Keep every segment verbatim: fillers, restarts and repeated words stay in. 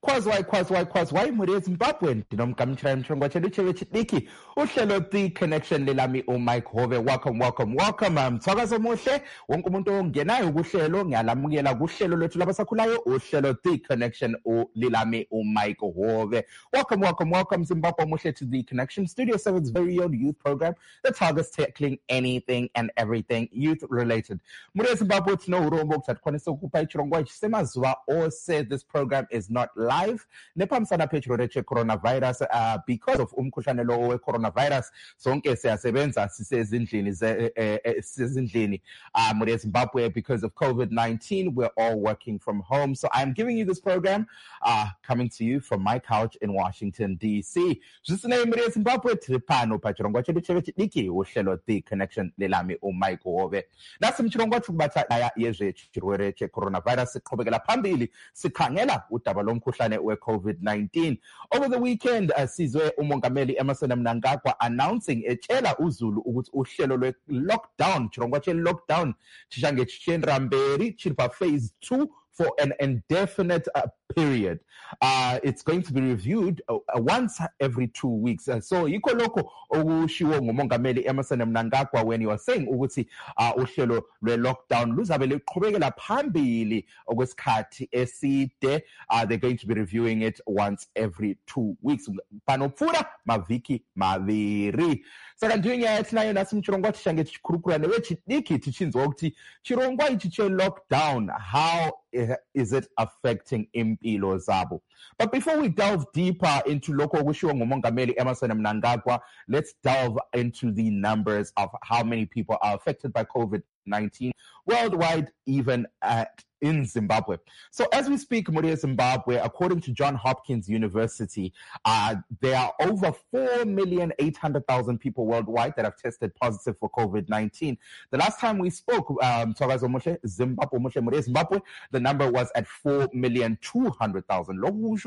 Kwazwai, kwazwai, kwazwai, muri Zimbabwe, ndinomgamchira mchongo chedu chewe chidiki, uhlelo The Connection lelami uMike Hove. Welcome, welcome, welcome. Mthwakazo muhle, wonke umuntu ongenayo kuhlelo, ngiyalamukela kuhlelo lwethu labasakhulayo, uhlelo The Connection lelami uMike Hove. Welcome, welcome, welcome, Zimbabwe muhle to The Connection, Studio seven's very own youth program that targets tackling anything and everything youth related. Muri Zimbabwe tino urombo kutati kwanisa ukupa ichirongwa chisemazuva ose. This program is not live nepamsana petro reche coronavirus uh, because of umkhuhlane lo we coronavirus sonke siyasebenza sisezindlini sisezindlini uh, muri Zimbabwe because of COVID nineteen. We're all working from home, so I'm giving you this program uh, coming to you from my couch in Washington D C. Zvisine muri Zimbabwe tripano pachirongwa chedu chewe chidiki uhlelo The Connection lelami uMike Hove. Nasi mchirongwa chukubata daya yezve chirwere che coronavirus siqhubekela phambili sikhangela udaba lomkhuhlane we-COVID nineteen. Over the weekend, uh, sizwe umongameli Emmerson Mnangagwa announcing etshela uZulu ukuthi uhlelo lwe-lockdown, chirongwa che-lockdown, chishange chichendra mberi, chiripa phase two for an indefinite uh, period. Uh, it's going to be reviewed uh, once every two weeks. Uh, so, yiko loko okushiwo ngumongameli Emmerson Mnangagwa when you are saying ukuthi uh, uhlelo lwe-lockdown luzabe luqhubekela phambili okwesikhathi eside. Uh, they're going to be reviewing it once every two weeks. Panopfura maviki maviri. Saka ndiyo yathi nayo nasi mchirongwa tishange chikurukura newe chidiki tichinzwa ukuthi chirongwa ichi che-lockdown, how is it affecting impilo zabo? But before we delve deeper into lokho okushiwo ngumongameli Emmerson Mnangagwa, let's delve into the numbers of how many people are affected by COVID nineteen worldwide, even at in Zimbabwe. So as we speak, Muri Zimbabwe, according to Johns Hopkins University, uh, there are over four million eight hundred thousand people worldwide that have tested positive for COVID nineteen. The last time we spoke, um, Zimbabwe, Muri Zimbabwe, the number was at four million two hundred thousand.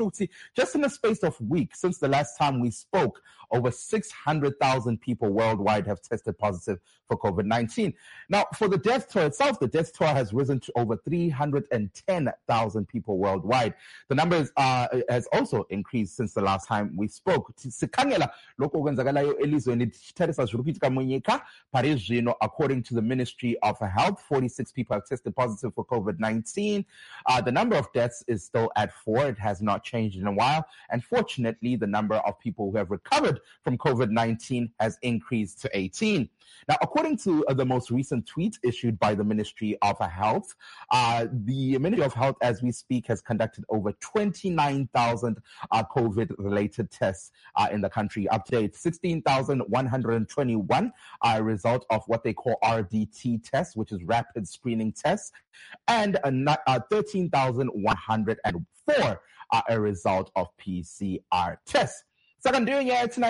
Just in a space of weeks since the last time we spoke, over six hundred thousand people worldwide have tested positive for COVID nineteen. Now, for the death toll itself, the death toll has risen to over three hundred ten thousand people worldwide. The numbers uh, has also increased since the last time we spoke. According to the Ministry of Health, forty-six people have tested positive for COVID nineteen. Uh, the number of deaths is still at four. It has not changed in a while. And fortunately, the number of people who have recovered from COVID nineteen has increased to eighteen. Now, according to uh, the most recent tweet issued by the Ministry of Health, uh, the Ministry of Health, as we speak, has conducted over twenty-nine thousand uh, COVID-related tests uh, in the country. Up to date, sixteen thousand one hundred twenty-one are a result of what they call R D T tests, which is rapid screening tests, and uh, uh, thirteen thousand one hundred four are a result of P C R tests. Down to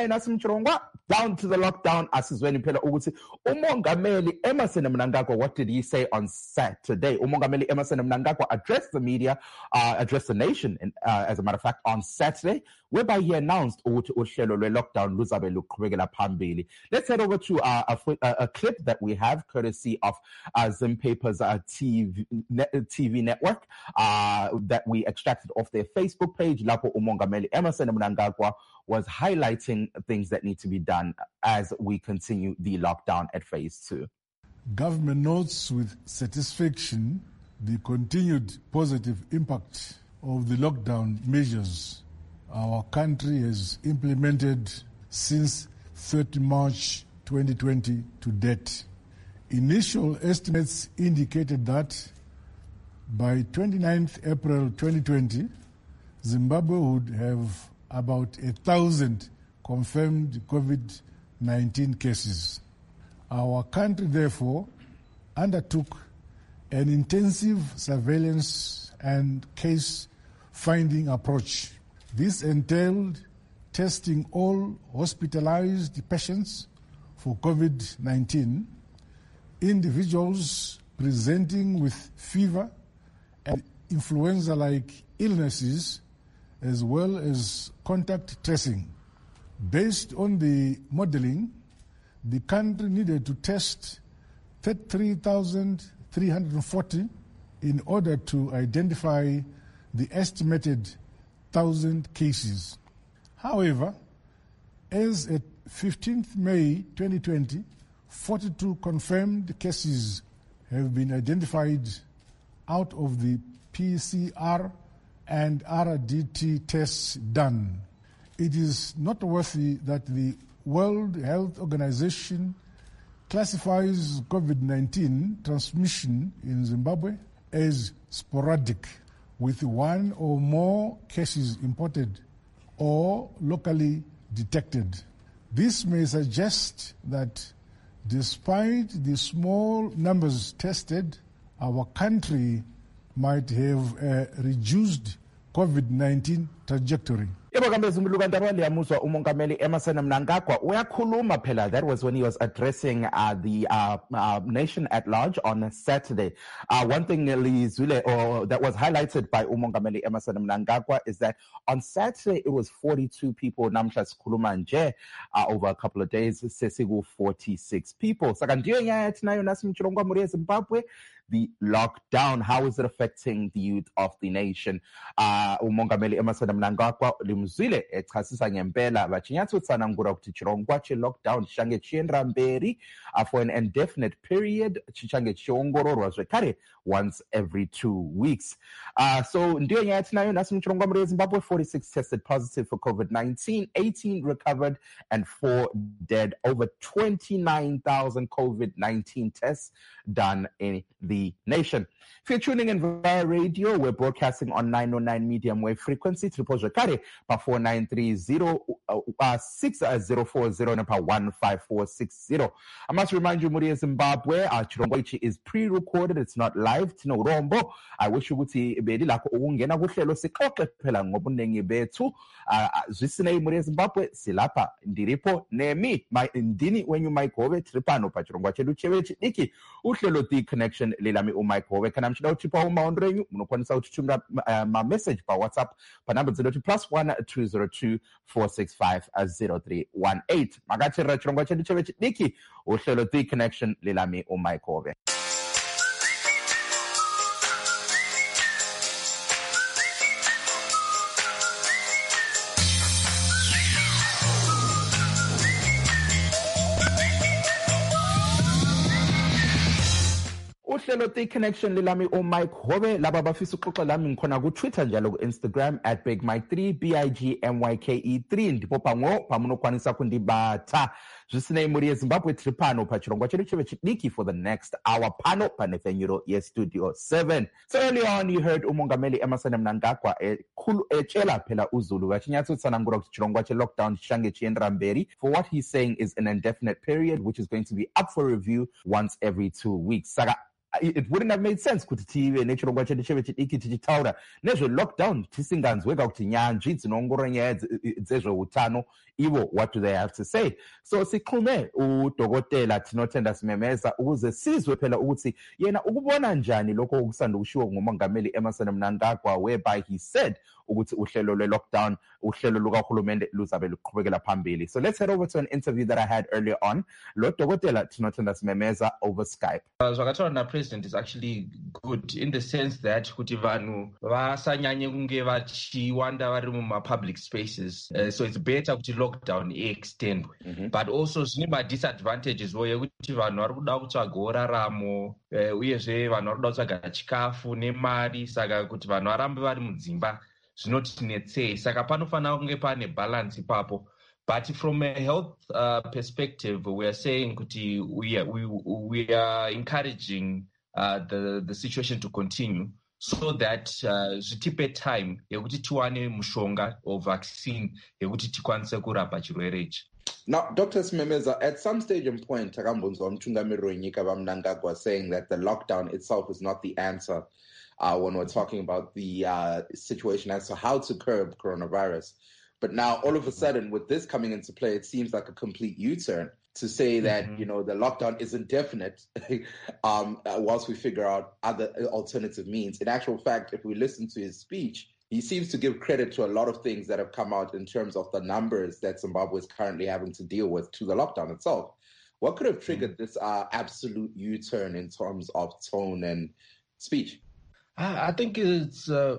the lockdown, asizweni phela ukuthi umongameli Emmerson Mnangagwa, what did he say on Saturday? Umongameli Emmerson Mnangagwa addressed the media, uh, addressed the nation, in, uh, as a matter of fact, on Saturday, whereby he announced ukuthi uhlelo lwe-lockdown luzabe luqhubekela phambili. Let's head over to uh, a, a, a clip that we have, courtesy of uh, Zim Paper's uh, T V, net, T V network, uh, that we extracted off their Facebook page. Lapho umongameli Emmerson Mnangagwa was highlighting things that need to be done as we continue the lockdown at phase two. Government notes with satisfaction the continued positive impact of the lockdown measures our country has implemented since thirtieth of March twenty twenty to date. Initial estimates indicated that by twenty-ninth of April twenty twenty, Zimbabwe would have about a thousand confirmed COVID nineteen cases. Our country, therefore, undertook an intensive surveillance and case-finding approach. This entailed testing all hospitalized patients for COVID nineteen, individuals presenting with fever and influenza-like illnesses, as well as contact tracing. Based on the modeling, the country needed to test thirty-three thousand three hundred forty in order to identify the estimated thousand cases. However, as at fifteenth May twenty twenty, forty-two confirmed cases have been identified out of the P C R and R D T tests done. It is noteworthy that the World Health Organization classifies COVID nineteen transmission in Zimbabwe as sporadic, with one or more cases imported or locally detected. This may suggest that despite the small numbers tested, our country might have a reduced COVID nineteen trajectory. Yebo kambe Zumuluka Ndaba liyamuzwa umongameli Emmerson Mnangagwa uyakhuluma phela. That was when he was addressing uh, the uh, uh, nation at large on Saturday. Uh, one thing Lizwile, or that was highlighted by umongameli Emmerson Mnangagwa is that on Saturday it was forty-two people namhla sikhuluma nje uh, over a couple of days sesiku forty-six people. Saka ndiyo nyaya yathi nayo nasi mchilongwa muri Zimbabwe. The lockdown, how is it affecting the youth of the nation? Uh, umongameli Emmerson Mnangagwa limzwile echasisa ngempela bachinyatsutsana ngura kuti chirongwa che lockdown chichange chiendera mberi uh, for an indefinite period, chichange chiongororwa zvekare once every two weeks. Uh, so ndiyo nyaya tinayo nasi mchirongwa muri Zimbabwe. Forty-six tested positive for COVID nineteen, eighteen recovered and four dead. Over twenty-nine thousand COVID nineteen tests done in the nation. If you're tuning in via radio, we're broadcasting on nine oh nine medium wave frequency, triple Jakare, pa four nine three zero, uh, six zero four zero, and pa one five four six zero. I must remind you, Muri Zimbabwe, our Chirongwa is pre-recorded, it's not live. Tino Rombo, I wish you would see Bedi Lako Ungena Wushelo Sikoke Pela Ngobunengi Betu, Zisine Muri Zimbabwe, Silapa, Ndiripo, Nemi, my Indini, when you might go it, Tripano, Pachirongwa Cheduchewe, Niki, Ushelo the connection, Lilami Umai Kove, can I'm sure Chipa Maundre, Munokwansa Chumra, my message by WhatsApp, Panamba zero two plus one two zero two four six five zero three one eight. Magachi Rachonga Cheduchewe, Niki, Ushelo the connection, Lilami Umai Kove. Uhlelo the connection lilami uMike Hobe laba bafisa uxoxa lami ngikhona ku Twitter njalo ku Instagram at Big Mike three B I G M Y K E three ndipo pango pamunokwanisa kundibatha zvisine muri yeZimbabwe tripano pachirongwa chedu cheve chidiki for the next hour pano panefenyuro ye Studio seven. So early on you heard umongameli Emmerson Mnangagwa ekhulu echela phela uZulu vachinyatsutsana ngura kuti chirongwa che lockdown chishange chiendera mberi for what he's saying is an indefinite period which is going to be up for review once every two weeks. Saka it wouldn't have made sense kuti tive nechirongwa chedu cheve chidiki tichitaura nezve lockdown tisinganzweka kuti nyanzvi dzinoongorora nyaya dzezveutano ivo what do they have to say. So sixhume udokotela tinotenda simemeza ukuze sizwe phela ukuthi yena ukubona njani lokho okusanda kushiwo ngumongameli Emmerson Mnangagwa whereby he said ukuthi uhlelo lwe lockdown uhlelo lukahulumende luzabe luqhubekela phambili. So let's head over to an interview that I had earlier on. Lo dokotela tinotenda simemeza over Skype. Uh, zvakataura na president is actually good in the sense that kuti vanhu vasanyanye kunge vachiwanda vari muma public spaces, uh, so it's better kuti lockdown extendwe. Mm-hmm. But also zvine ma disadvantages wo yekuti vanhu vari kuda kutsvaga raramo uh, uyezve vanhu vari kuda kutsvaga chikafu nemari, saka kuti vanhu varambe vari mudzimba zvinotinetsei, saka panofanira kunge pane balance ipapo. But from a health uh, perspective, we are saying kuti we are, we, we are encouraging uh, the, the situation to continue so that zvitipe uh, time yekuti tiwane mushonga or vaccine yekuti tikwanise kurapa chirwere ichi. Now, Doctor Simemeza, at some stage and point, Takambunzo Mtungamiro Wenyika Mnangagwa saying that the lockdown itself is not the answer uh, when we're talking about the uh, situation as to how to curb coronavirus. But now, all of a sudden, with this coming into play, it seems like a complete U-turn to say that, mm-hmm. you know, the lockdown is indefinite um, whilst we figure out other alternative means. In actual fact, if we listen to his speech, he seems to give credit to a lot of things that have come out in terms of the numbers that Zimbabwe is currently having to deal with to the lockdown itself. What could have triggered this uh, absolute U-turn in terms of tone and speech? I think it's... Uh...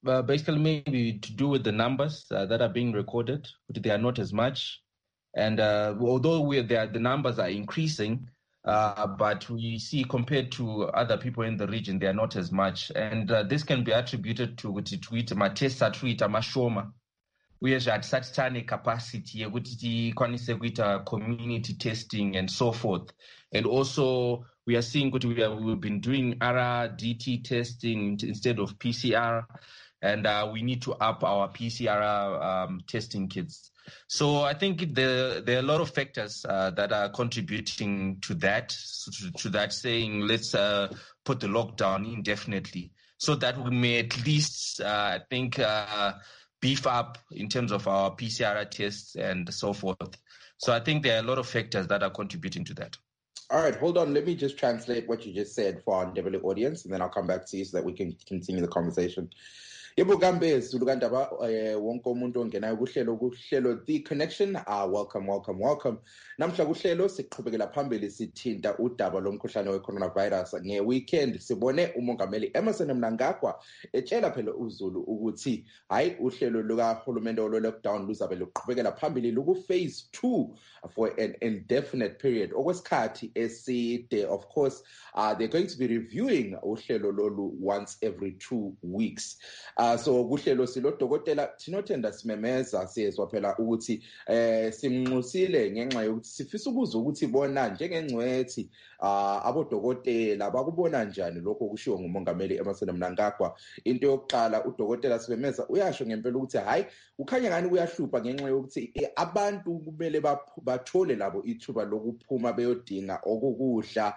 uh, basically maybe to do with the numbers uh, that are being recorded, but they are not as much. And uh, although we are there, the numbers are increasing, uh, but we see compared to other people in the region, they are not as much. And uh, this can be attributed to kuti matesta tuita mashoma. Uye zvatisati capacity yekuti tikwanise kuita community testing and so forth. And also we are seeing that we have, we've been doing R R D T testing instead of P C R, and uh, we need to up our P C R um, testing kits. So I think there, there are a lot of factors uh, that are contributing to that, to, to that saying let's uh, put the lockdown indefinitely, so that we may at least, uh, I think, uh, beef up in terms of our P C R tests and so forth. So I think there are a lot of factors that are contributing to that. All right, hold on. Let me just translate what you just said for our Ndebele audience, and then I'll come back to you so that we can continue the conversation. Yebo kambe sulukandaba wonke umuntu ongenayo kuhlelo kuhlelo The Connection. Ah, welcome, welcome, welcome. Namhla kuhlelo siqhubekela phambili sithinta udaba lomkhuhlane we-coronavirus. Nge-weekend sibone umongameli Emmerson Mnangagwa etshela phela uzulu ukuthi hayi uhlelo lukahulumende olo-lockdown luzabe luqhubekela phambili luku-phase two for an indefinite period. Okwesikhathi eside, of course, uh, they're going to be reviewing uhlelo lolu once every two weeks. Uh, so kuhlelo silo dokotela Tinothenda Simemeza siyezwa phela ukuthi eh simnxusile ngenxa yokuthi sifisa ukuzwa ukuthi bona njengengcwethi uh, abodokotela bakubona njani lokho kushiwo ngumongameli Emmerson Mnangagwa. Into yokuqala udokotela Simemeza uyasho ngempela ukuthi hayi ukhanya ngani kuyahlupha ngenxa yokuthi eh, abantu kumele bathole labo ithuba lokuphuma beyodinga okukudla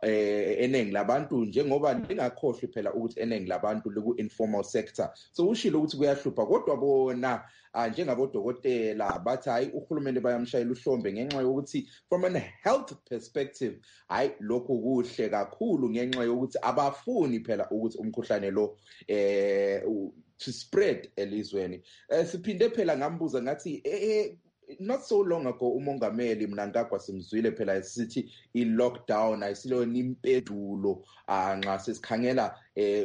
eh eningi labantu njengoba lingakhohlwe phela ukuthi eningi labantu liku informal sector. So ushilo ukuthi kuyahlupha kodwa bona njengabodokotela bathi hayi uhulumende bayamshayela uhlombe ngenxa yokuthi from a health perspective hayi lokho kuhle kakhulu ngenxa yokuthi abafuni phela ukuthi umkhuhlane lo eh to spread elizweni. Siphinde phela ngambuza ngathi eh not so long ago umongameli Mnangagwa simzwile phela sithi i-lockdown ayisilona impedulo nxa sesikhangela eh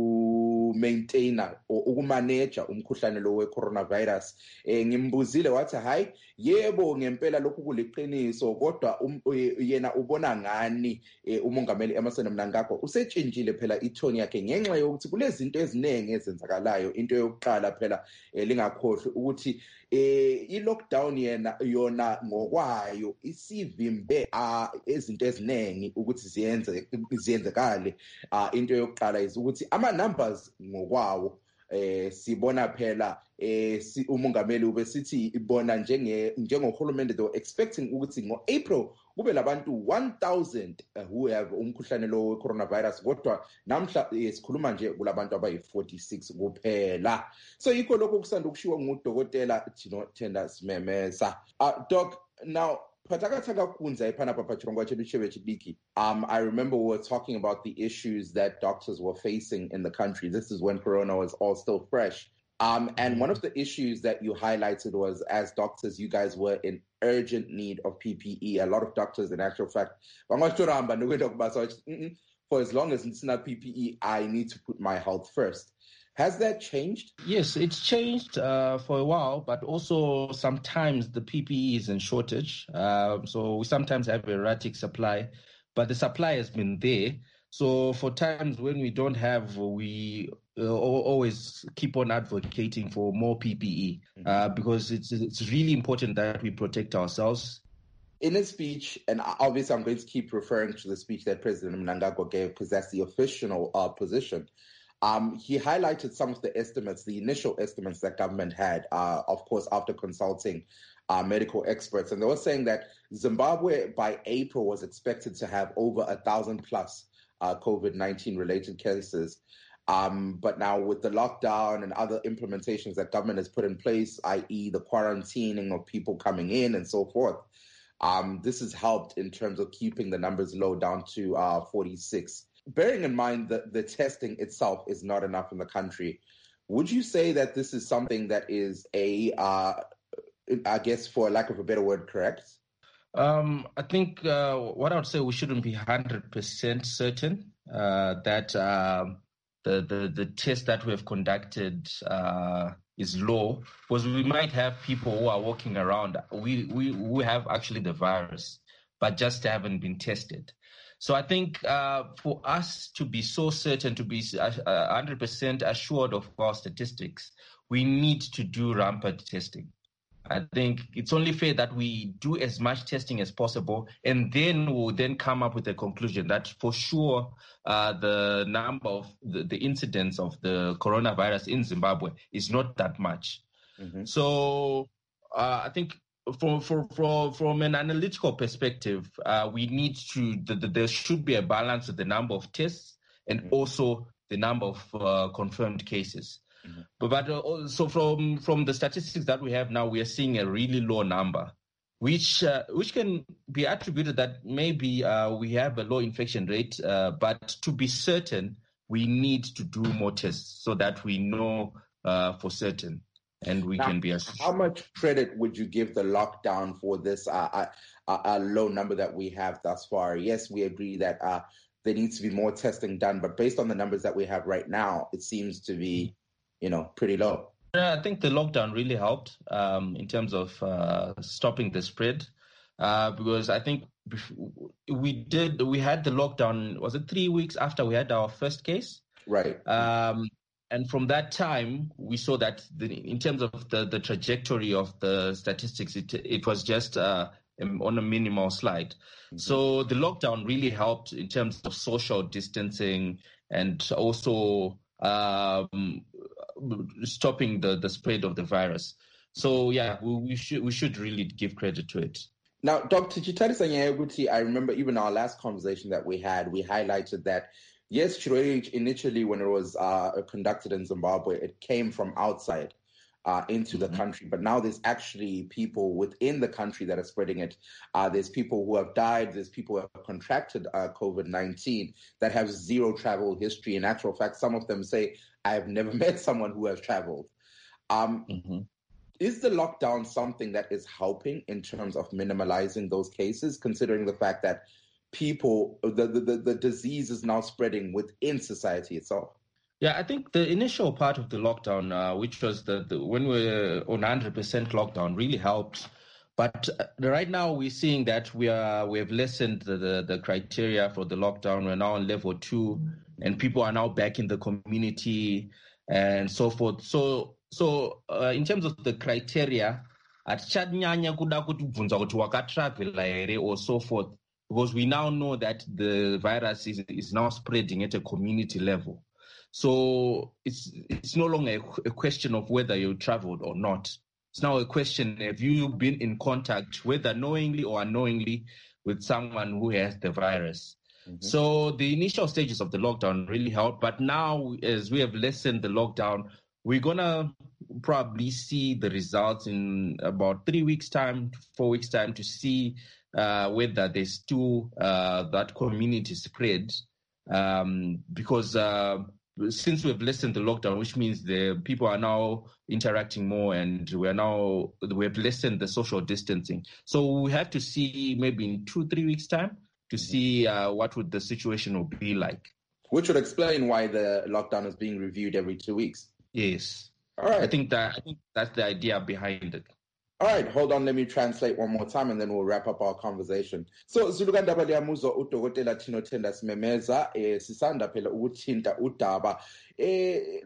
uku maintainer ukumanage umkhuhlane lo we-coronavirus. Eh ngimbuzile wathi hayi yebo ngempela lokhu kuliqiniso kodwa um, yena ubona ngani eh, umongameli Emmerson Mnangagwa usetshintshile phela ithoni yakhe ngenxa yokuthi kulezinto eziningi ezenzakalayo. Into yokuqala phela eh, lingakhohlwe ukuthi eh i-lockdown yena yona ngokwayo isivimbe izinto eziningi ukuthi ziyenze ziyenzekale. Into yokuqala ukuthi ama numbers ngokwawo eh sibona phela eh si umongameli ube sithi ibona njenge njengohulumende they were expecting ukuthi ngo-April kube labantu one thousand uh, who have umkhuhlane lo we-coronavirus kodwa namhla sikhuluma nje kulabantu abayi-forty-six kuphela. So yikho lokho kusanda ukushiwa ngudokotela Tinothenda Simemeza. Uh, doc, now Um, I remember we were talking about the issues that doctors were facing in the country. This is when Corona was all still fresh. Um, and one of the issues that you highlighted was, as doctors, you guys were in urgent need of P P E. A lot of doctors, in actual fact, for as long as it's not P P E, I need to put my health first. Has that changed? Yes, it's changed uh, for a while, but also sometimes the P P E is in shortage. Uh, so we sometimes have erratic supply, but the supply has been there. So for times when we don't have, we uh, always keep on advocating for more P P E uh, because it's it's really important that we protect ourselves. In his speech, and obviously I'm going to keep referring to the speech that President Mnangagwa gave because that's the official uh, position. Um, he highlighted some of the estimates, the initial estimates that government had, uh, of course, after consulting uh, medical experts. And they were saying that Zimbabwe by April was expected to have over a thousand plus uh, COVID nineteen related cases. Um, but now with the lockdown and other implementations that government has put in place, that is the quarantining of people coming in and so forth, um, this has helped in terms of keeping the numbers low down to uh, forty-six. Bearing in mind that the testing itself is not enough in the country, would you say that this is something that is a, uh, I guess for lack of a better word, correct? Um, I think uh, what I would say, we shouldn't be one hundred percent certain uh, that um, the, the, the test that we have conducted uh, is low, because we might have people who are walking around. We, we, we have actually the virus, but just haven't been tested. So I think uh, for us to be so certain, to be uh, one hundred percent assured of our statistics, we need to do rampant testing. I think it's only fair that we do as much testing as possible, and then we'll then come up with a conclusion that for sure uh, the number of the, the incidence of the coronavirus in Zimbabwe is not that much. Mm-hmm. So uh, I think from, from, from, from an analytical perspective, uh, we need to, the, the, there should be a balance with the number of tests and mm-hmm. also the number of uh, confirmed cases. Mm-hmm. But, but uh, so from from the statistics that we have now, we are seeing a really low number, which uh, which can be attributed that maybe uh, we have a low infection rate. Uh, but to be certain, we need to do more tests so that we know uh, for certain, and we now, can be assured. How much credit would you give the lockdown for this uh, uh, uh, low number that we have thus far? Yes, we agree that uh, there needs to be more testing done, but based on the numbers that we have right now, it seems to be, you know, pretty low. I think the lockdown really helped um, in terms of uh, stopping the spread, uh, because I think we did, we had the lockdown, was it three weeks after we had our first case? Right. Um, and from that time, we saw that the, in terms of the, the trajectory of the statistics, it, it was just uh, on a minimal slide. Mm-hmm. So the lockdown really helped in terms of social distancing and also um, stopping the, the spread of the virus. So yeah, we, we should we should really give credit to it. Now, Doctor Chitali Sanyaguti, I remember even our last conversation that we had, we highlighted that yes, Chirweli initially when it was uh, conducted in Zimbabwe, it came from outside uh, into mm-hmm. the country, but now there's actually people within the country that are spreading it. Uh, there's people who have died, there's people who have contracted uh, COVID nineteen that have zero travel history. In actual fact, some of them say, I have never met someone who has traveled. Um, mm-hmm. Is the lockdown something that is helping in terms of minimalizing those cases, considering the fact that people, the, the, the disease is now spreading within society itself? Yeah, I think the initial part of the lockdown, uh, which was the, the when we were on one hundred percent lockdown, really helped. But right now we're seeing that we are we have lessened the, the, the criteria for the lockdown. We're now on level two, and people are now back in the community and so forth. So so uh, in terms of the criteria, atichanyanya kuda kuti bvunza kuti wakatravela here or so forth, because we now know that the virus is is now spreading at a community level. So it's it's no longer a, a question of whether you traveled or not. It's now a question, have you been in contact, whether knowingly or unknowingly, with someone who has the virus? Mm-hmm. So the initial stages of the lockdown really helped. But now, as we have lessened the lockdown, we're going to probably see the results in about three weeks' time, four weeks' time to see uh, whether there's still uh, that community spread. Um, because uh, since we've lessened the lockdown, which means the people are now interacting more, and we are now we have lessened the social distancing. So we have to see maybe in two, three weeks' time to see uh, what would the situation will be like. Which would explain why the lockdown is being reviewed every two weeks. Yes. All right. I think that I think that's the idea behind it. All right, hold on, let me translate one more time and then we'll wrap up our conversation. So, Zulukandaba liyamuzo udokotela Thinothenda Simemeza, eh, sisanda phela ukuthinta udaba, eh,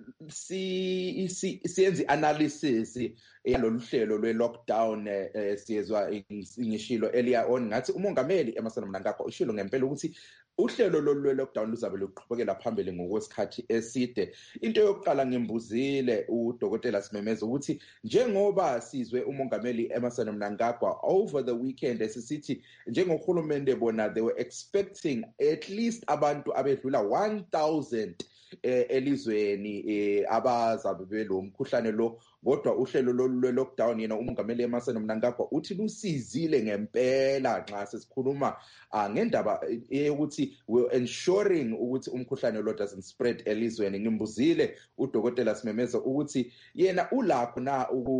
si, si, siyenzi analysis yalolu hlelo lwe-lockdown eh, siyezwa ngishilo earlier on ngathi umongameli Emmerson Mnangagwa ushilo ngempela ukuthi uhlelo lolu lwe-lockdown luzabe luqhubekela phambili ngokwesikhathi eside. Into yokuqala ngembuzile udokotela Simemeza ukuthi njengoba sizwe umongameli Emmerson Mnangagwa over the weekend esisithi njengohulumende bona they were expecting at least abantu abedlula one thousand eh, elizweni eh, abazabe belo mkhuhlane lo, kodwa uhlelo lolu lwe-lockdown yena umongameli Emmerson Mnangagwa uthi lusizile ngempela nxa sesikhuluma uh, ngendaba yokuthi we're ensuring ukuthi umkhuhlane lo doesn't spread elizweni. Ngimbuzile udokotela Simemeza ukuthi yena ulakho na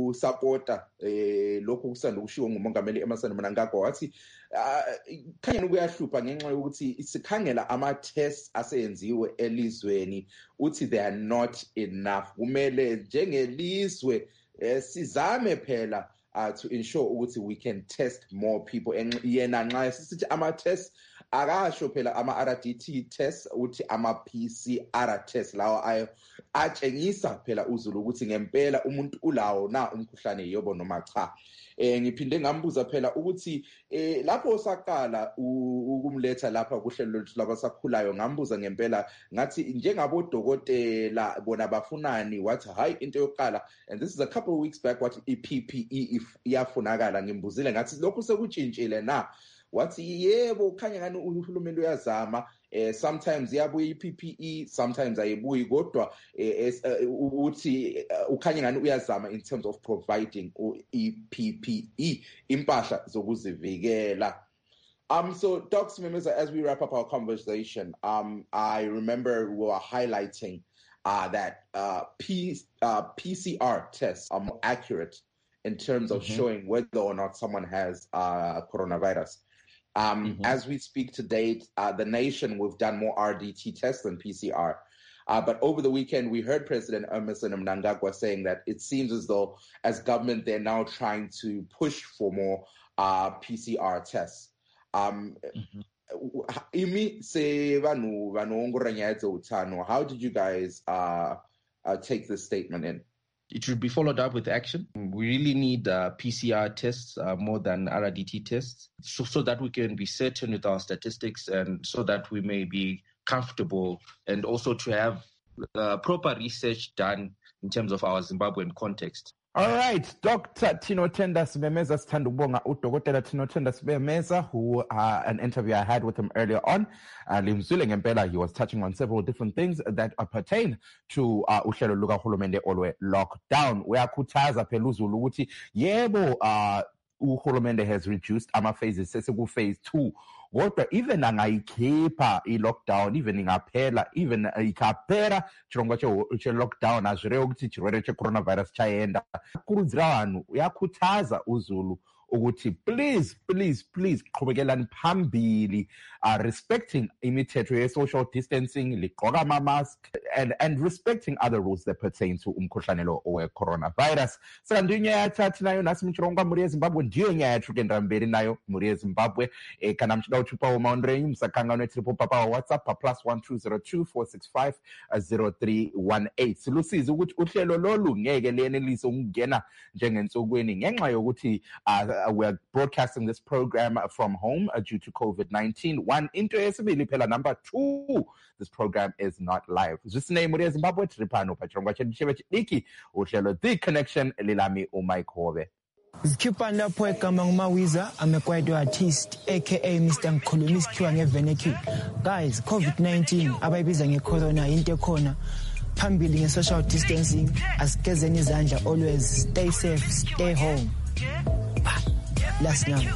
ukusupporta eh lokho kusanda ukushiwo ngumongameli Emmerson Mnangagwa wathi khanye kuyahlupha ngenxa yokuthi sikhangela ama tests aseyenziwe elizweni uthi they are not enough kumele njengelizwe sizame phela Uh, to ensure ukuthi we can test more people and yena nxa sisithi ama tests akasho phela ama R D T tests uthi ama P C R tests lawo ayo atshengisa phela uzulu ukuthi ngempela umuntu ulawo na umkhuhlane yobo noma cha. Eh ngiphinde ngambuza phela ukuthi eh lapho usaqala ukumletha lapha kuhlelo lwethu labasakhulayo ngambuza ngempela ngathi njengabo dokotela bona bafunani wathi hayi into yokuqala, and this is a couple of weeks back, wathi i P P E iyafunakala. Ngimbuzile ngathi lokho sekutshintshile na, wathi yebo khanya ngani uhulumeni uyazama. Uh, sometimes yabuya i-P P E, sometimes ayibuyi kodwa uthi ukhanya ngani uyazama in terms of providing i-P P E, impahla zokuzivikela. Um, so, Doctor Memeza, as we wrap up our conversation, um, I remember we were highlighting uh, that uh, P, uh, P C R tests are more accurate in terms of mm-hmm. showing whether or not someone has uh, coronavirus. Um, mm-hmm. As we speak to date, uh, the nation, we've done more R D T tests than P C R. Uh, but over the weekend, we heard President Emmerson Mnangagwa saying that it seems as though, as government, they're now trying to push for more uh, P C R tests. Um, mm-hmm. How did you guys uh, uh, take this statement in? It should be followed up with action. We really need uh, P C R tests uh, more than R D T tests so, so that we can be certain with our statistics and so that we may be comfortable, and also to have uh, proper research done in terms of our Zimbabwean context. All right, Doctor Tinotenda Sibemeza, Standubonga Udokotela Tinotenda Sibemeza, who uh, an interview I had with him earlier on, uh, Limzule Ngempela, he was touching on several different things that uh, pertain to uh, uhlelo luka hulumende olwe lockdown. Uyakhuthaza phela uzulu ukuthi yebo uh uhulumende has reduced ama phases sesiku phase two. Kodwa even angayikhipha i-lockdown, even ingaphela, even ikaphela chirongwa che lockdown azvire ukuthi chirwere che-coronavirus chayenda. Kurudzira vanhu, uyakhuthaza uzulu ukuthi please, please, please qhubekelani phambili, uh, respecting imithetho ye-social distancing, ligqoka ama-mask, and, and respecting other rules that pertain to umkhuhlane lo we-coronavirus. Saka ndiyo nyaya yathathi nayo nasi mchirongwa muri yeZimbabwe, ndiyo nyaya yathukendera mberi nayo muri yeZimbabwe. E, kana mchida uchupa wa maondrenyu msakanga nwetiripo papa wa WhatsApp pa plus one two zero two four six five zero three one eight. Silusizi ukuthi uhlelo lolu ngeke liyenelise ukungena njengensukwini ngenxa yokuthi uh, Uh, we're broadcasting this program from home uh, due to COVID nineteen. One, into yesibili phela. Number two, this program is not live. Just name muri Zimbabwe tripano pachirongwa chedu chebe chidiki uhlelo The Connection lilami uMike Hove. Zikhipha lapho egama nguMawiza, I'm a quiet artist aka Mister Ngikhuluma isikhiwa ngevernacular. Guys, COVID nineteen abayibiza ngecorona into ekhona. Phambili nge-social distancing, asigezeni izandla, always stay safe, stay home. Last night.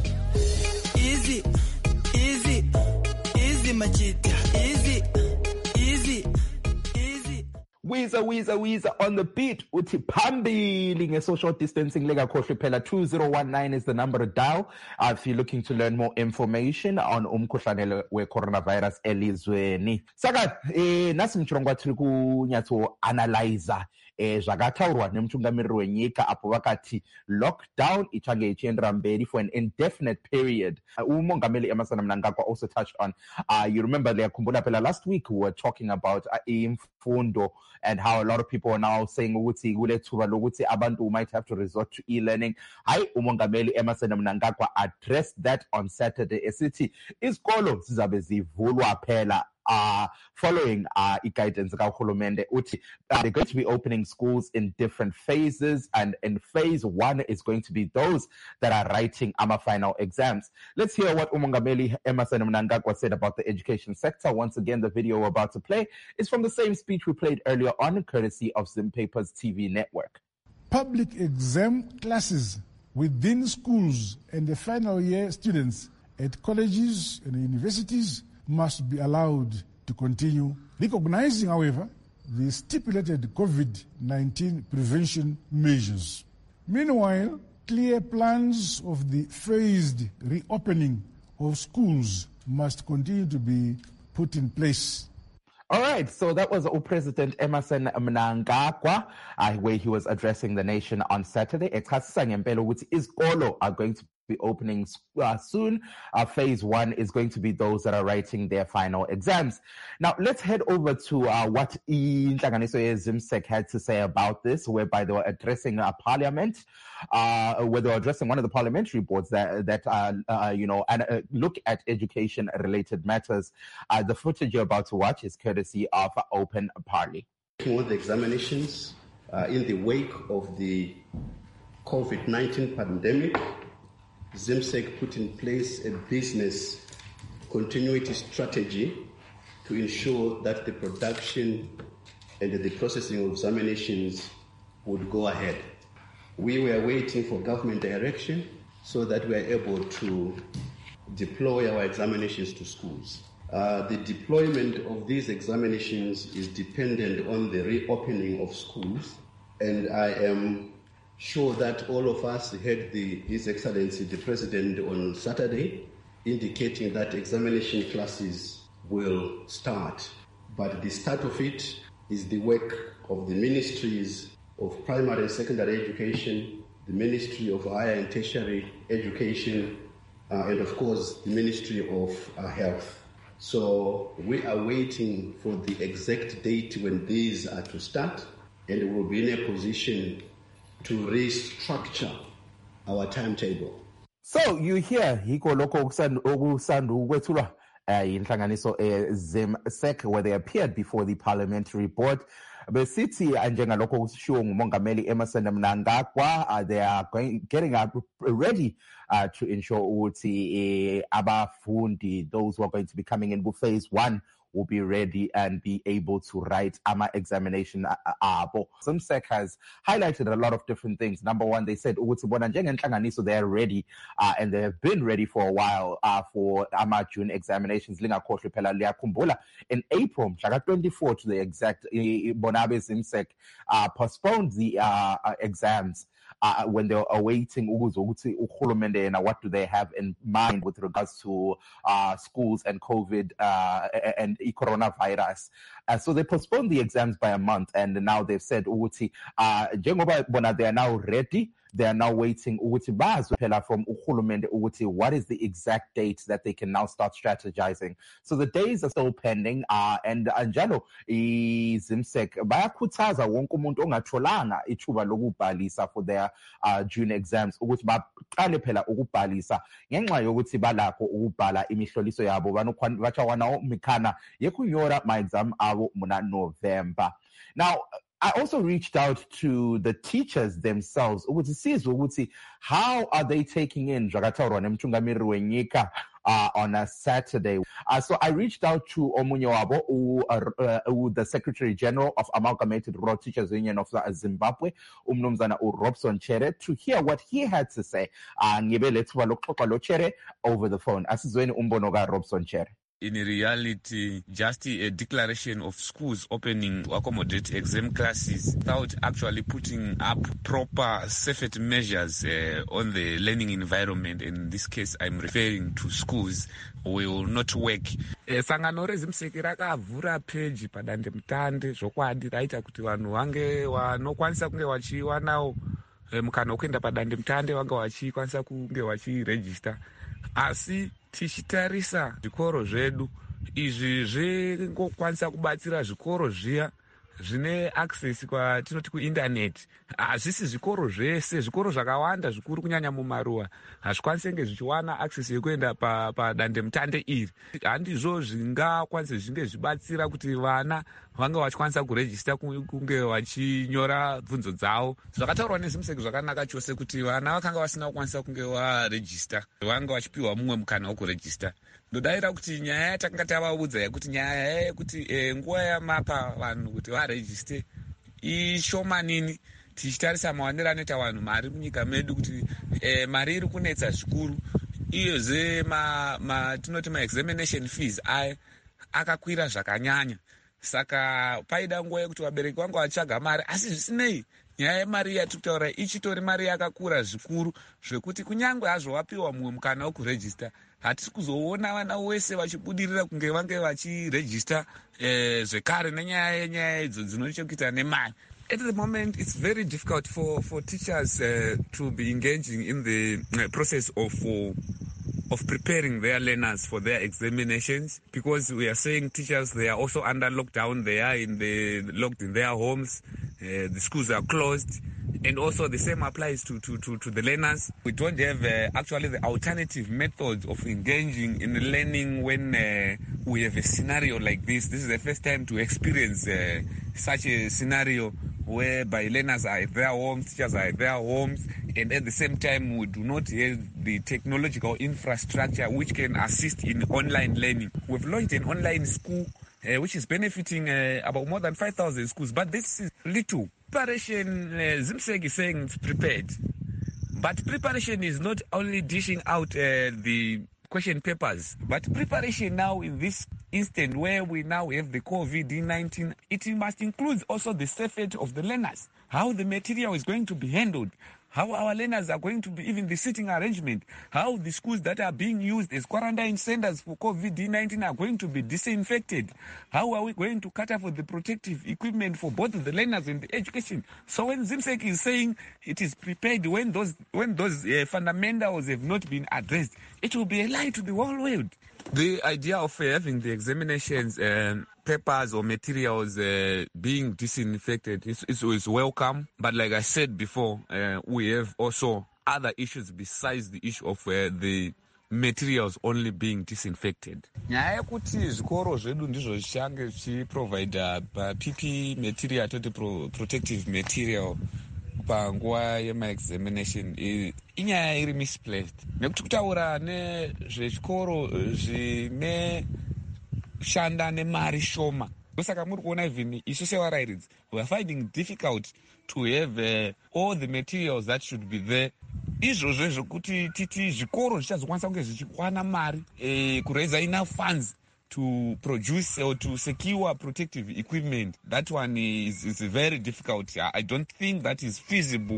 Easy, easy, easy, machita, easy, easy, easy. Weezer, Weezer, Weezer on the beat. Uthi phambili nge-social distancing lega khohle phela. Two zero one nine is the number to dial uh, if you're looking to learn more information on umkhuhlane we-coronavirus elizweni. Saka eh nasi mchirongwa tiri kunyatso analyzer eh zvakataurwa nemutungamiriri wenyika apo vakati lockdown ichange ichiendera mberi for an indefinite period. Uh, umongameli Emmerson Mnangagwa also touched on, uh, you remember liyakhumbula phela last week we were talking about uh, imfundo and how a lot of people are now saying ukuthi kulethuba lokuthi abantu might have to resort to e-learning. Hayi, umongameli Emmerson Mnangagwa addressed that on Saturday esithi izikolo zizabe zivulwa phela uh following uh guidance kahulumende uthi uh, they're going to be opening schools in different phases, and in phase one is going to be those that are writing ama final exams. Let's hear what umongameli Emmerson Mnangagwa said about the education sector. Once again, the video we're about to play is from the same speech we played earlier on, courtesy of Zimpaper's T V network. Public exam classes within schools and the final year students at colleges and universities must be allowed to continue, recognizing, however, the stipulated COVID nineteen prevention measures. Meanwhile, clear plans of the phased reopening of schools must continue to be put in place. All right, so that was President Emmerson Mnangagwa, uh, where he was addressing the nation on Saturday. Echasisa ngempela ukuthi izikolo are going to be opening uh, soon. Uh, phase one is going to be those that are writing their final exams. Now, let's head over to uh, what inhlanganiso ye-ZIMSEC had to say about this, whereby they were addressing uh, Parliament, uh, where they were addressing one of the parliamentary boards that, that uh, uh, you know, and uh, look at education-related matters. Uh, the footage you're about to watch is courtesy of Open Parley. All the examinations uh, in the wake of the COVID nineteen pandemic, ZIMSEC put in place a business continuity strategy to ensure that the production and the processing of examinations would go ahead. We were waiting for government direction so that we are able to deploy our examinations to schools. Uh, the deployment of these examinations is dependent on the reopening of schools, and I am sure that all of us heard the, His Excellency the President on Saturday indicating that examination classes will start. But the start of it is the work of the ministries of primary and secondary education, the Ministry of Higher and Tertiary Education, uh, and of course the Ministry of uh, Health. So we are waiting for the exact date when these are to start, and we will be in a position to restructure our timetable. So you hear hiko lokho okusandu ukwethulwa inhlanganiso ZIMSEC, where they appeared before the parliamentary board. Besithi njengalokho kushiwo ngumongameli Emmerson Mnangagwa, uh, they are going getting up ready uh, to ensure ukuthi uh, abafundi, those who are going to be coming in with phase one, will be ready and be able to write AMA examination abo. ZIMSEC has highlighted a lot of different things. Number one, they said so they are ready uh, and they have been ready for a while uh, for AMA June examinations. In April, twenty-fourth to the exact, Bonabe ZIMSEC uh, postponed the uh, exams Uh, when they're awaiting what do they have in mind with regards to uh, schools and COVID uh, and coronavirus. Uh, so they postponed the exams by a month, and now they've said uh, they are now ready. They are now waiting from what is the exact date that they can now start strategizing. So the days are still pending, uh, and Anjalo ZIMSEC bayakhuthaza wonke umuntu ongatholanga ithuba lokubhalisa for their uh, June exams ukuthi baqale phela ukubhalisa ngenxa yokuthi balakho ukubhala imihloliso yabo bachawana mikhana yekunyora ma exam abo muna November. Now I also reached out to the teachers themselves. How are they taking in uh, on a Saturday? Uh, so I reached out to Omunye Wabo, who, uh, uh, the Secretary General of Amalgamated Rural Teachers Union of Zimbabwe, Umnumzana Robson Chere, to hear what he had to say. Over the phone. Asizweni umbonoga Robson Chere. In reality, just a declaration of schools opening to accommodate exam classes without actually putting up proper safety measures uh, on the learning environment, in this case I'm referring to schools, will not work. Sangano rezimseki rakavhura page padande mutande zvokwadi raita kuti vanhu vange vanokwanisa kunge vachiwanawo mukana wekuenda padande mutande vange vachikwanisa kunge vachiregister. Asi tichitarisa zvikoro zvedu izvi zvingokwanisa kubatsira zvikoro zviya zvine access kwatinoti kuinternet. Hazvisi zvikoro zvese, zvikoro zvakawanda zvikuru kunyanya mumaruwa hazvikwanisi kunge zvichiwana access yekuenda padande mutande iri. Handizvo zvingakwanisa zvinge zvibatsira kuti vana vange vachikwanisa kuregister kunge vachinyora bvunzo dzavo. Zvakataurwa neZIMSEC zvakanaka chose kuti vana vakanga vasina kukwanisa kunge varegister vange vachipiwa mumwe mukana wekuregister. Ndodaira kuti nyaya yatakanga tavaudza yekuti nyaya yekuti e, nguva yamapa vanhu kuti varegister ishomanini tichitarisa mawanira anoita vanhu mari munyika medu kuti e, mari iri kunetsa zvikuru. Iyezve ma, ma tinoti ma examination fees aya akakwira zvakanyanya. Saka paida nguva yekuti vabereki vangu vatsvaga mari, asi zvisinei nyaya yemari yatikutaura ichitori mari yakakura zvikuru zvekuti kunyange hazvo wapiwa mumwe mukana wokurejista hatisi kuzoona vana wese vachibudirira kunge vange vachirejista eh, zvekare nenyaya yenyaya idzo dzinochekuita nemari. At the moment, it's very difficult for, for teachers uh, to be engaging in the uh, process of uh, of preparing their learners for their examinations, because we are saying teachers, they are also under lockdown. They are in the locked in their homes. Uh, the schools are closed. And also the same applies to, to, to, to the learners. We don't have uh, actually the alternative methods of engaging in learning when uh, we have a scenario like this. This is the first time to experience uh, such a scenario whereby learners are at their homes, teachers are at their homes, and at the same time we do not have the technological infrastructure which can assist in online learning. We've launched an online school uh, which is benefiting uh, about more than five thousand schools, but this is little. Preparation, uh, ZimSec is saying it's prepared, but preparation is not only dishing out uh, the question papers, but preparation now in this instant where we now have the COVID nineteen, it must include also the safety of the learners, how the material is going to be handled, how our learners are going to be, even the seating arrangement, how the schools that are being used as quarantine centers for COVID nineteen are going to be disinfected, how are we going to cater for the protective equipment for both the learners and the education. So when ZimSec is saying it is prepared, when those when those uh, fundamentals have not been addressed, it will be a lie to the whole world. The idea of uh, having the examinations um, papers or materials uh, being disinfected is, is, is welcome. But like I said before, uh, we have also other issues besides the issue of uh, the materials only being disinfected. Nyaya yekuti zvikoro zvedu ndizvo zvichange zvichiprovide P P E material, toti pro, protective material panguva yemaexamination inyaya iri misplaced, nekuti kutaura nezvechikoro zvine shanda nemari shoma. Saka muri kuona even isu sevarairidzi we are finding difficult to have uh, all the materials that should be there. Izvozvo zvokuti titi zvikoro zvichazokwanisa kunge zvichikwana mari eh, kuraise enough funds to produce or to secure protective equipment, that one is, is very difficult. I don't think that is feasible.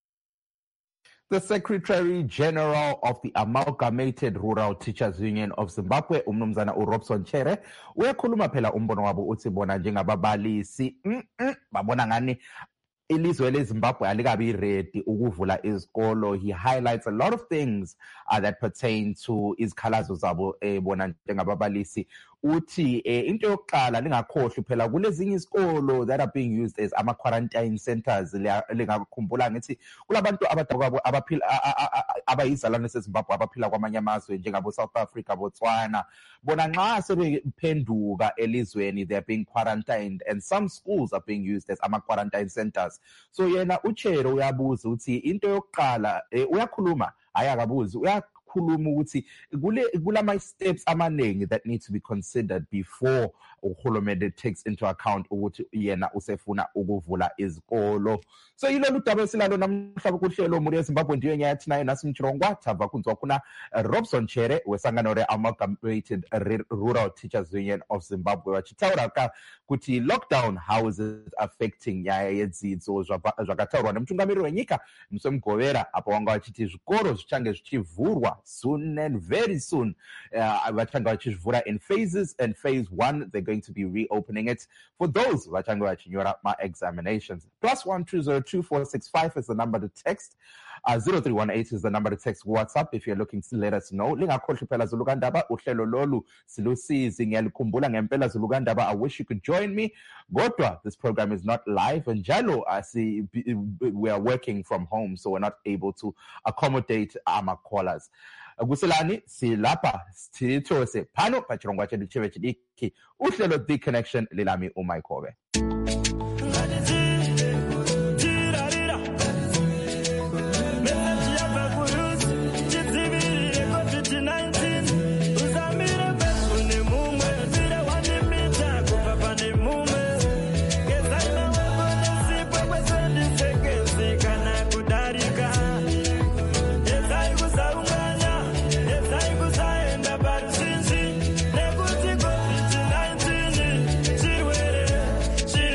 The Secretary General of the Amalgamated Rural Teachers Union of Zimbabwe, umnumzana uRobson Chere, uyakhuluma phela umbono wabo uthi bona njengababalisi mm -mm, babona ngani ilizwe leZimbabwe alikabi ready ukuvula izikolo. He highlights a lot of things uh, that pertain to izikhalazo zabo eh, bona njengababalisi. Uthi eh, into yokuqala lingakhohlwa phela kulezinye izikolo that are being used as ama quarantine centers. Lingakhumbula ngithi kulabantu abadala abaphila abayizalwane seZimbabwe abaphila kwamanye amazwe njengabo South Africa, Botswana, bona nxa sebephenduka elizweni they are being quarantined, and some schools are being used as ama quarantine centers. So yena uChero uyabuza uthi into yokuqala eh, uyakhuluma ayakabuzi uya khuluma ukuthi kule kulama steps amaningi that need to be considered before uhulumende takes into account ukuthi yena usefuna ukuvula izikolo. So yilolu daba esilalo namhlanje kuhlelo muri eZimbabwe ndiyo nyathi nayo nasimchirongwa thava kunzwa kuna Robson Chere wesangano re Amalgamated Rural Teachers Union of Zimbabwe wachitaura ka kuti lockdown how is it affecting nyaya yedzidzo zvakataurwa nemutungamiri wenyika Msomgovera apo wanga wachiti zvikoro zvichange zvichivhurwa soon and very soon. Uh, vachange vachizvhura in phases, and phase one they're going to be reopening it for those vachange vachinyora ma examinations. Plus one two zero two four six five is the number to text. Uh, zero three one eight is the number to text WhatsApp if you're looking to let us know. Lingakhohlwa phela Zulukandaba uhlelo lolu silusizi ngiyalikhumbula ngempela Zulukandaba. I wish you could join me. Godwa, this program is not live, and Jalo I see we are working from home, so we're not able to accommodate our callers. Gusilani silapha sithose phano pachirongwa chedu cheve chidiki uhlelo The Connection lilami uMike Hove. She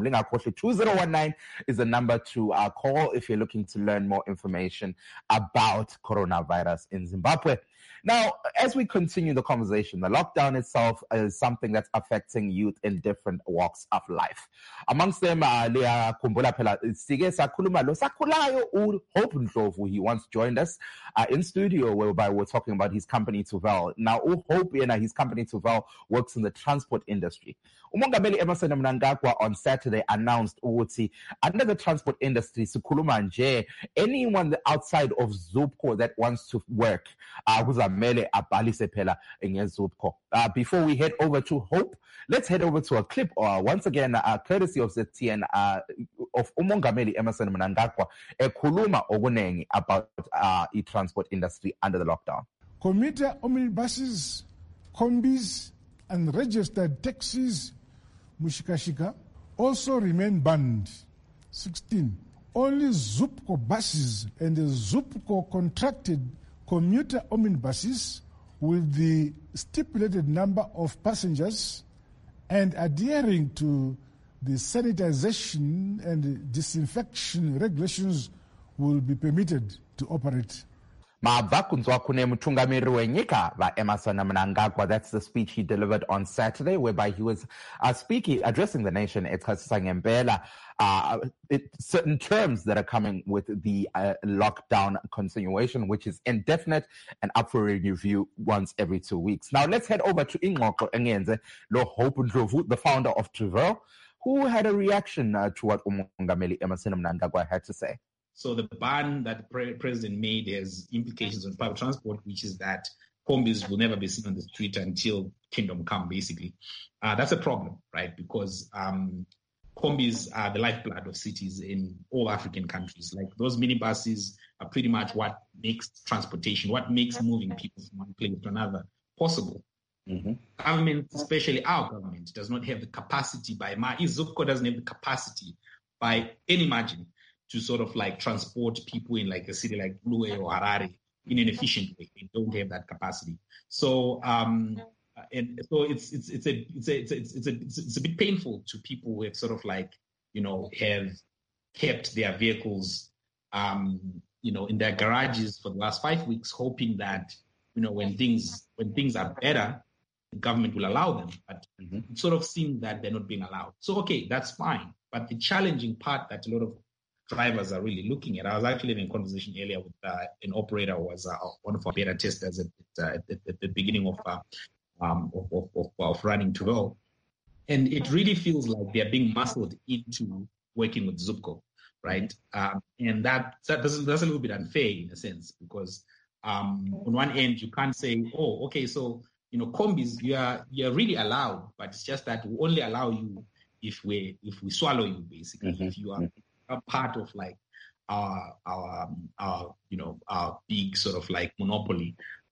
two zero one nine is the number to uh, call if you're looking to learn more information about coronavirus in Zimbabwe. Now, as we continue the conversation, the lockdown itself is something that's affecting youth in different walks of life. Amongst them, uh, Leah Kumbula Pela, Sige Sakuluma Lo Sakulayo Hope Ndlovu. He once joined us uh, in studio whereby we're talking about his company Tuvel. Now, Hope and his company Tuvel works in the transport industry. Umongameli Emmerson Mnangagwa on Saturday announced ukuthi under the transport industry, Sikuluma nje, anyone outside of Zupco that wants to work, uh, kuzamele abhalise phela ngeZupco. Uh, before we head over to Hope, let's head over to a clip, uh, once again, uh, courtesy of Z T N, uh, of Umongameli Emmerson Mnangagwa, ekhuluma okunengi about uh, the transport industry under the lockdown. Commuter omnibuses, combis, and registered taxis, Mushikashika, also remain banned. sixteen. Only Zupco buses and the Zupco contracted commuter omnibuses with the stipulated number of passengers and adhering to the sanitization and disinfection regulations will be permitted to operate. Maavakunzwa kune mutungamiri wenyika va Emmerson Mnangagwa. That's the speech he delivered on Saturday, whereby he was uh, speaking, addressing the nation at Ngempela, uh, certain terms that are coming with the uh, lockdown continuation, which is indefinite and up for review once every two weeks. Now let's head over to Ingoko Engenze Lo Hope Ndlovu, the founder of Tuvel, who had a reaction uh, to what Umongameli Emmerson Mnangagwa had to say. So the ban that the pre- president made has implications on public transport, which is that combis will never be seen on the street until kingdom come, basically. Uh, that's a problem, right? Because um, combis are the lifeblood of cities in all African countries. Like those minibuses are pretty much what makes transportation, what makes moving people from one place to another possible. Mm-hmm. Government, especially our government, does not have the capacity by my Zupco doesn't have the capacity by any margin to sort of like transport people in like a city like Bulawayo or Harare in an efficient way. They don't have that capacity. So um, and so it's it's it's a it's a it's a, it's a it's a bit painful to people who have sort of like you know have kept their vehicles um, you know in their garages for the last five weeks, hoping that you know when things when things are better, the government will allow them. But mm-hmm. it sort of seems that they're not being allowed. So okay, that's fine. But the challenging part that a lot of drivers are really looking at. I was actually having a conversation earlier with uh, an operator who was uh, one of our beta testers at, at, at, at the beginning of, uh, um, of, of, of, of running Tuvel. And it really feels like they're being muscled into working with Zupco, right? Um, and that, that that's, that's a little bit unfair in a sense, because um, on one end, you can't say, oh, okay, so, you know, combis, you are, you're really allowed, but it's just that we only allow you if we, if we swallow you, basically, mm-hmm. if you are a part of like our, our, our, you know, our big sort of like monopoly.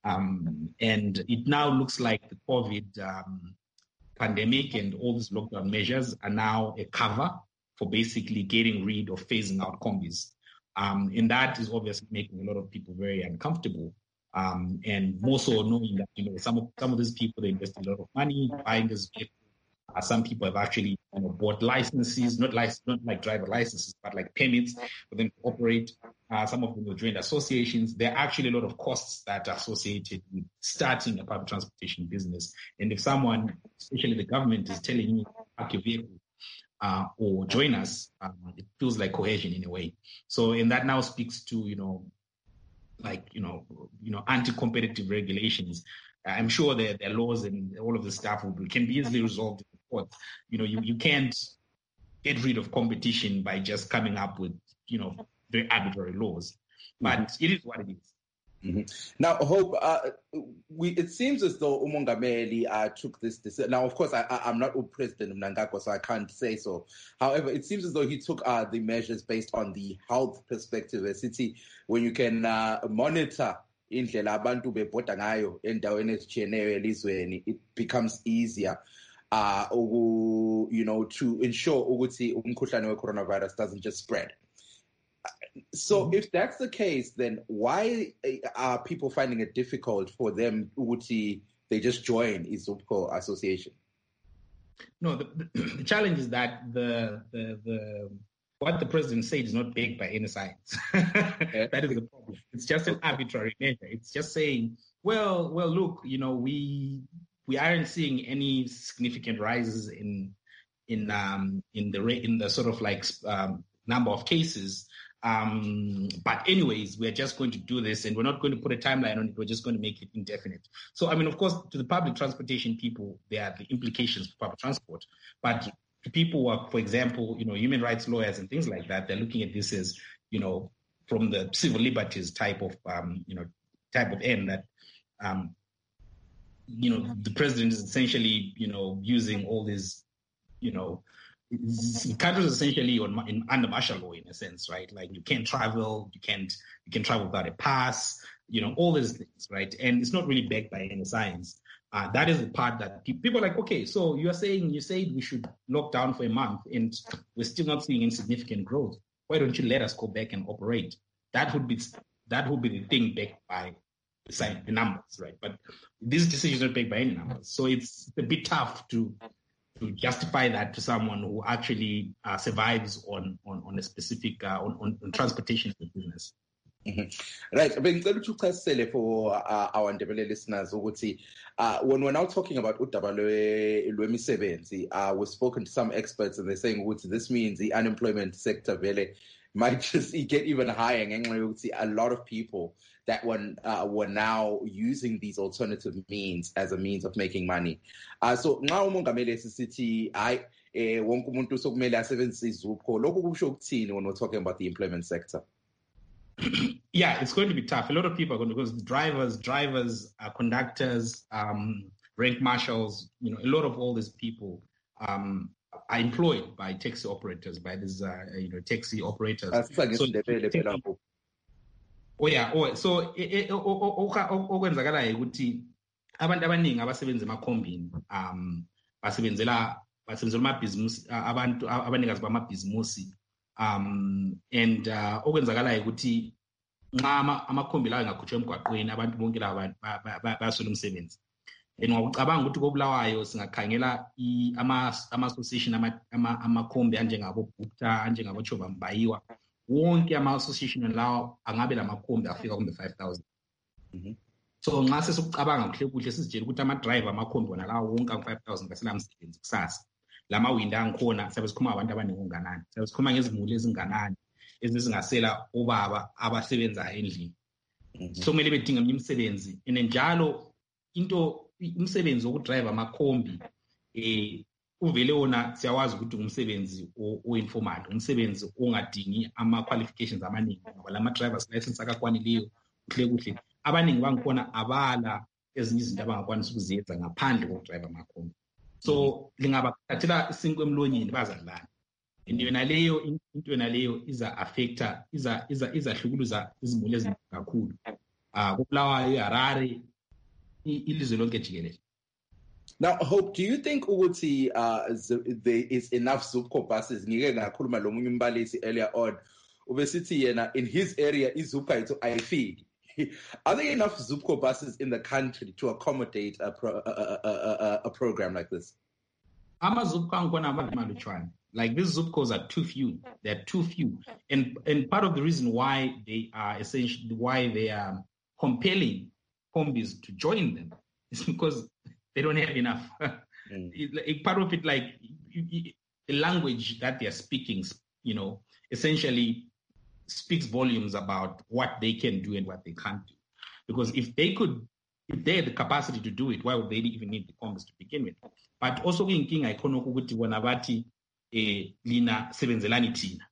Um, and it now looks like the COVID um, pandemic and all these lockdown measures are now a cover for basically getting rid of phasing out combis. Um, and that is obviously making a lot of people very uncomfortable. Um, and more so knowing that, you know, some of, some of these people, they invested a lot of money buying this vehicle. Uh, some people have actually you know, bought licenses, not license, not like driver licenses, but like permits for them to operate. Uh, some of them have joined associations. There are actually a lot of costs that are associated with starting a public transportation business. And if someone, especially the government, is telling you pack your vehicle uh, or join us, um, it feels like cohesion in a way. So, and that now speaks to you know, like you know, you know, anti-competitive regulations. I'm sure that their laws and all of the stuff will be, can be easily resolved in the court. You know, you, you can't get rid of competition by just coming up with, you know, very arbitrary laws. But mm-hmm. it is what it is. Mm-hmm. Now, Hope, uh, we, it seems as though Umongameli uh, took this decision. Now, of course, I, I, I'm not President of Mnangagwa, so I can't say so. However, it seems as though he took uh, the measures based on the health perspective. A city when you can uh, monitor indlela abantu bebhoda ngayo endaweni ezitshiyeneyo elizweni, it becomes easier uh ugu, you know to ensure ukuthi umkhuhlane we-coronavirus doesn't just spread. So mm-hmm. if that's the case, then why are people finding it difficult for them ukuthi they just join Zupco association? No, the, the, the challenge is that the the the what the president said is not backed by any science. That is the problem. It's just an arbitrary measure. It's just saying, well, well, look, you know, we we aren't seeing any significant rises in in um in the rate in the sort of like um, number of cases. Um, but anyways, we're just going to do this, and we're not going to put a timeline on it. We're just going to make it indefinite. So, I mean, of course, to the public transportation people, there are the implications for public transport. But to people who are, for example, you know, human rights lawyers and things like that, they're looking at this as, you know, from the civil liberties type of, um, you know, type of end that, um, you know, the president is essentially, you know, using all these, you know, the country is essentially on in, under martial law in a sense, right? Like you can't travel, you can't you can travel without a pass, you know, all these things, right? And it's not really backed by any science. Uh, that is the part that pe- people are like, okay, so you're saying you said we should lock down for a month, and we're still not seeing insignificant growth. Why don't you let us go back and operate? That would be that would be the thing backed by the, science, the numbers, right? But this decision is not backed by any numbers, so it's a bit tough to. to justify that to someone who actually uh, survives on, on, on a specific, uh, on, on, on transportation business. Mm-hmm. Right. Bengicela ukuthi uchasisele for uh, our Ndebele listeners ukuthi uh, when we're now talking about udaba lwemisebenzi, uh, we've spoken to some experts and they're saying ukuthi this means the unemployment sector vele might just get even higher ngenxa yokuthi a lot of people that were, uh, were now using these alternative means as a means of making money. Uh, so nxa umongameli sisithi hayi eh wonke umuntu sokumele asebenzise izupho, lokho kusho ukuthini when we're talking about the employment sector? Yeah, it's going to be tough. A lot of people are going to, because drivers, drivers, uh, conductors, um, rank marshals, you know, a lot of all these people um, are employed by taxi operators, by these, uh, you know, taxi operators. So, oh yeah, oh so okwenzakalayo ukuthi abantu abaningi abasebenza emakhombini um basebenzela basebenzela amabhizimusi abantu abanikazi bamabhizimusi um and uh, okwenzakalayo ukuthi nxa amakhombi lawo engakhutshwa emgwaqweni abantu bonke laba bayasola umsebenzi. And ngicabanga ukuthi koBulawayo singakhangela ama ama association ama amakhombi anjengabo Bukta anjengabo Choba Mbayiwa, wonke ama-association lawo angabe lamakhombi afika kumbe five thousand. Mm-hmm. So nxa sesikucabanga kuhle kuhle sizitshela ukuthi ama-driver amakhombi wona lawo wonke angu-five thousand basela msebenzi kusasa. Lama-window angikhona sabe sikhuluma abantu abaningi okunganani, sabe sikhuluma ngezimuli ezinganani ezizingasela obaba abasebenzayo endlini. Mm-hmm. So kumele bedinga eminye imisebenzi, and njalo into umsebenzi wokudrive amakhombi eh uvele wona siyawazi ukuthi umsebenzi oinformal, umsebenzi ongadingi ama-qualifications amaningi, ngoba lama-drivers license akakwanileyo kuhle kuhle abaningi bangikhona abala ezinye izinto abangakwanisa ukuziyenza ngaphandle kokudrive amakhombi. So lingabathathela isinkwa emlonyeni bazadlana, into yona leyo into yona leyo iza affecta iza iza izahlukuluza izimuli eziningi kakhulu uh kuBulawayo, eHarare, ilizwe lonke jikelele. Now, Hope, do you think ukuthi uh, there is enough Zupco buses? Ngike ngakhuluma lo munye umbalisi earlier on, ubesithi yena in his area izupco ayitho ayifiki. Are there enough Zupco buses in the country to accommodate a pro, a, a, a, a program like this? Ama Zupco angikona amalutshwana. Like these Zupcos are too few. They're too few, and and part of the reason why they are essentially why they are compelling combis to join them is because they don't have enough. Mm. it, part of it, like the language that they're speaking, you know, essentially speaks volumes about what they can do and what they can't do. Because if they could, if they had the capacity to do it, why would they even need the combis to begin with? But also in King Ikono Kuguti Wanabati Lina Sevenzelani Tina.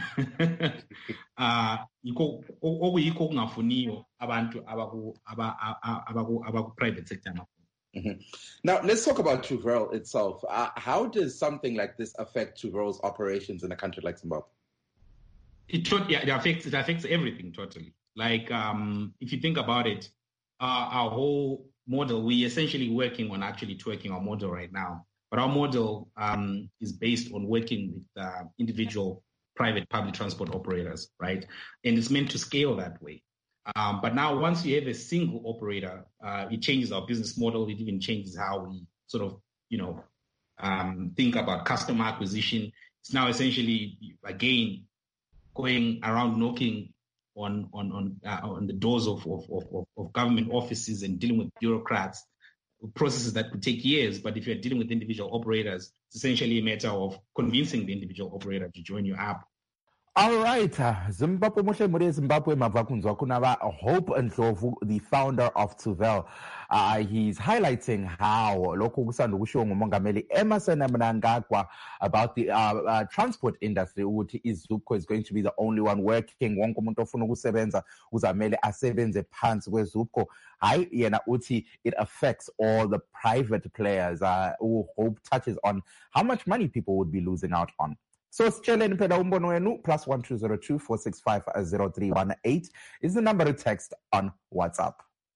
uh okuyikho kungafuniyo abantu abaku abaku abaku private sector. Mm-hmm. Now let's talk about Tuvrel itself. Uh, how does something like this affect Tuvrel's operations in a country like Zimbabwe? It, yeah, it affects it affects everything totally. Like um, if you think about it, uh, our whole model, we essentially working on actually tweaking our model right now. But our model um, is based on working with uh, individual private public transport operators, right? And it's meant to scale that way. Um, but now once you have a single operator, uh, it changes our business model. It even changes how we sort of, you know, um, think about customer acquisition. It's now essentially, again, going around knocking on on on, uh, on the doors of, of, of, of government offices and dealing with bureaucrats, processes that could take years. But if you're dealing with individual operators, it's essentially a matter of convincing the individual operator to join your app. All right, uh, Zimbabwe Muhle Muri Zimbabwe Mavakunzwa Kunava Hope Ndlovu, the founder of Tuvel. Uh, he's highlighting how local Kusandusho Mongameli Emerson Mnangagwa about the uh, uh, transport industry. Uti Izupco is going to be the only one working. Wonke umuntu ofuna ukusebenza uzamele asebenze phansi kwezupco. Hayi yena uti it affects all the private players. Uh, Hope touches on how much money people would be losing out on. So sicheleni phela umbono wenu plus one two zero two four six five zero three one eight is the number to text on WhatsApp.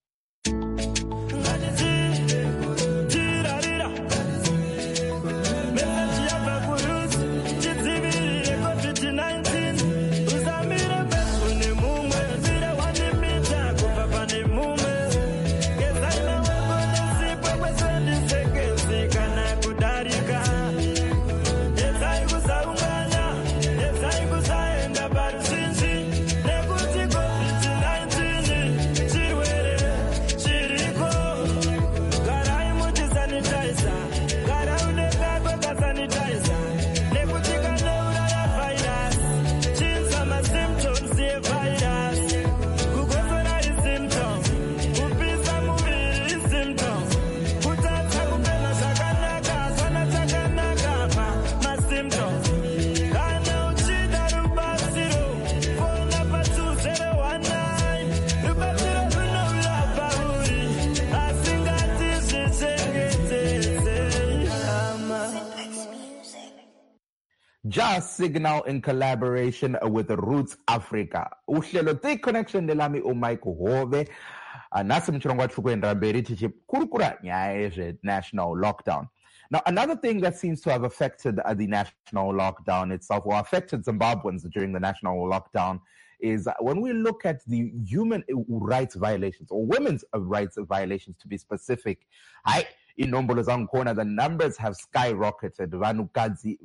Just Signal in collaboration with Roots Africa. Uhlelo the connection nelami uMike Hove. Nasi mchirongwa chukwenda mberi tichi kurukura nyae national lockdown. Now, another thing that seems to have affected uh, the national lockdown itself, or affected Zimbabweans during the national lockdown, is uh, when we look at the human rights violations, or women's rights violations to be specific. I inombolo zangikhona, the numbers have skyrocketed. Vanukadzi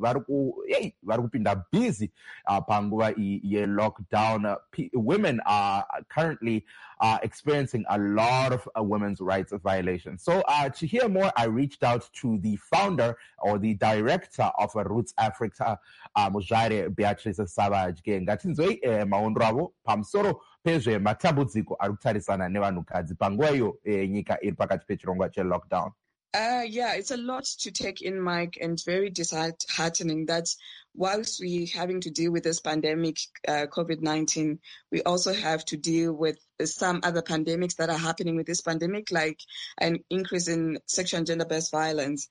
varikupinda busy panguva ye lockdown. Women are currently uh, experiencing a lot of uh, women's rights violations. So uh, to hear more, I reached out to the founder or the director of uh, Roots Africa, uh, Mujare Beatrice Savage. Ngatinzwe maondo avo pamsoro pezve matambudziko ari kutarisana nevanhukadzi panguva iyo nyika iri pakati pechirongwa che-lockdown. Uh, yeah, it's a lot to take in, Mike, and very disheartening that whilst we're having to deal with this pandemic, uh, COVID nineteen, we also have to deal with some other pandemics that are happening with this pandemic, like an increase in sexual and gender-based violence.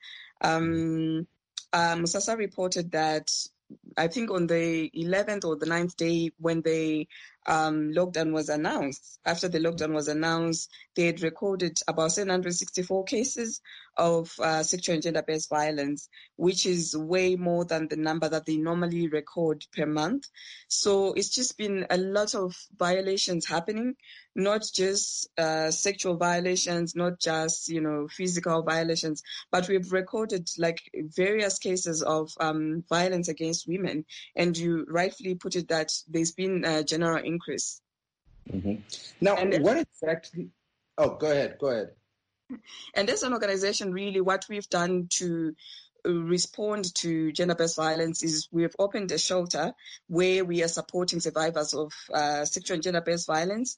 Um, uh, Musasa reported that I think on the eleventh or the ninth day when the um, lockdown was announced, after the lockdown was announced, they had recorded about seven hundred sixty-four cases of uh, sexual and gender-based violence, which is way more than the number that they normally record per month. So it's just been a lot of violations happening, not just uh, sexual violations, not just, you know, physical violations, but we've recorded like various cases of um, violence against women. And you rightfully put it that there's been a general increase. Mm-hmm. Now, and what exactly? Oh, go ahead, go ahead. And as an organization, really what we've done to respond to gender-based violence is we have opened a shelter where we are supporting survivors of uh, sexual and gender-based violence.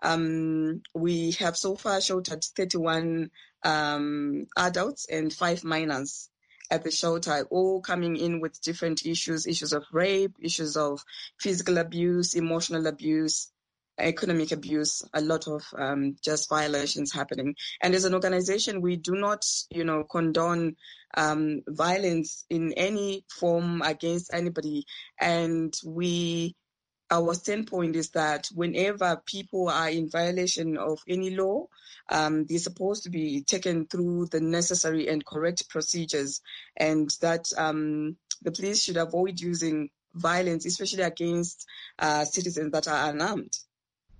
Um, we have so far sheltered thirty-one um, adults and five minors at the shelter, all coming in with different issues, issues of rape, issues of physical abuse, emotional abuse, economic abuse, a lot of um, just violations happening. And as an organization, we do not, you know, condone um, violence in any form against anybody. And we, our standpoint is that whenever people are in violation of any law, um, they're supposed to be taken through the necessary and correct procedures, and that um, the police should avoid using violence, especially against uh, citizens that are unarmed.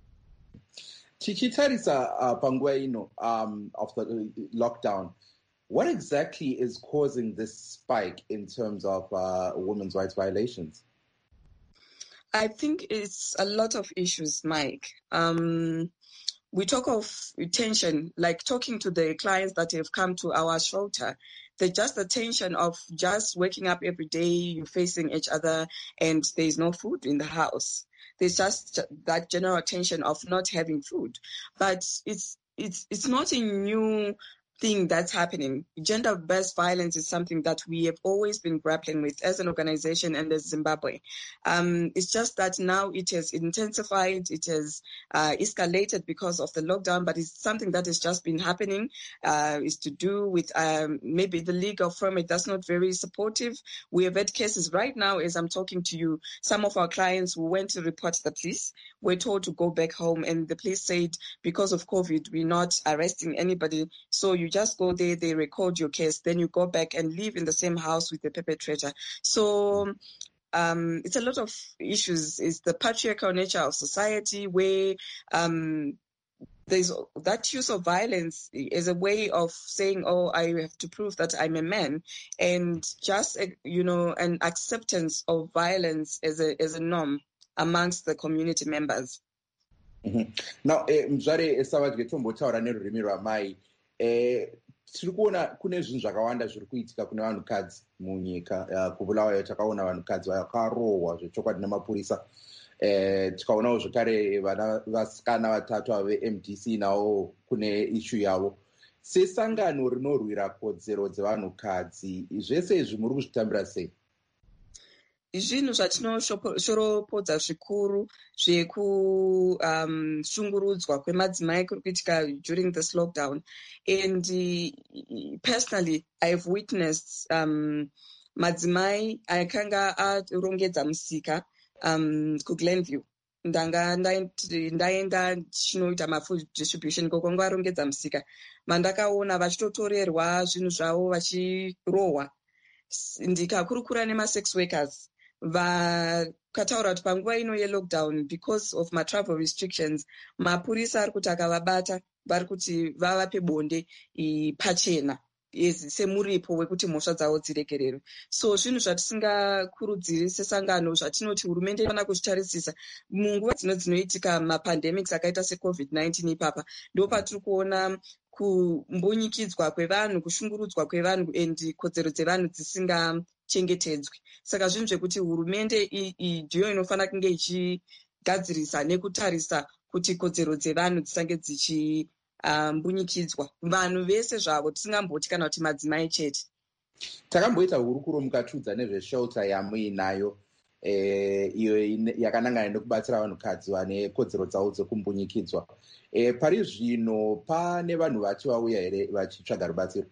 Tichitarisa uh, panguva ino um, of the lockdown, What exactly is causing this spike in terms of uh, women's rights violations? I think it's a lot of issues, Mike. Um, we talk of tension, like talking to the clients that have come to our shelter. The just the tension of just waking up every day, you're facing each other, and there's no food in the house. There's just that general tension of not having food. But it's it's it's not a new thing that's happening. Gender-based violence is something that we have always been grappling with as an organization and as Zimbabwe. Um, it's just that now it has intensified, it has uh, escalated because of the lockdown, but it's something that has just been happening. Uh, it's to do with um, maybe the legal framework that's not very supportive. We have had cases right now, as I'm talking to you, some of our clients who went to report the police were told to go back home, and the police said, because of COVID, we're not arresting anybody, so you just go there, they record your case, then you go back and live in the same house with the perpetrator. So um, it's a lot of issues. It's the patriarchal nature of society where um, there's that use of violence is a way of saying, oh, I have to prove that I'm a man, and just, you know, an acceptance of violence as a, as a norm amongst the community members. Mm-hmm. Now, Mzware Savage tombotaura nerurimi rwamai. Eh, tiri kuona kune zvinhu zvakawanda zviri kuitika kune vanhukadzi munyika. Uh, kubulawayo takaona vanhukadzi vakarohwa zvechokwadi nemapurisa. Eh, tikaonawo zvekare vana vasikana vatatu ave-M D C navo kune ishu yavo. Sesangano rinorwira kodzero dzevanhukadzi, zvese izvi muri kuzvitambira sei? Zvinhu zvatinoshorapodza zvikuru zvekushungurudzwa um, kwemadzimai kuri kuitika during this lockdown. And uh, personally, I've witnessed um, madzimai akanga arongedza musika um, kuGlenview. Ndanga ndaenda chinoita mafood distribution kokonga arongedza musika. Mandakaona vachitotorerwa zvinhu zvavo vachirohwa. Ndikakurukura nema-sex workers vakataura kuti panguva ino yelockdown, because of ma-travel restrictions, mapurisa ari kuti akavabata vari kuti vavape bonde pachena semuripo wekuti mhosva dzavo dziregererwe. So zvinhu zvatisingakurudziri sesangano, zvatinoti hurumende inofanira kuzvitarisisa munguva dzino dzinoitika mapandemics akaita secovid nineteen ipapa, ndo patiri kuona kumbunyikidzwa kwevanhu, kushungurudzwa kwevanhu and kodzero dzevanhu dzisingachengetedzwi. Saka zvinhu zvekuti hurumende ndiyo inofanira kunge ichigadzirisa nekutarisa kuti kodzero dzevanhu dzisange dzichimbunyikidzwa. Vanhu vese zvavo, tisingamboti kana kuti madzimai chete. Takamboita hurukuro mukatiudza nezveshelter yamuinayo eh, iyo yakanangana nekubatsira vanhukadzi vane kodzero dzavo dzekumbunyikidzwa. Eh, pari zvino pane vanhu vachi vauya here vachitsvaga rubatsiro?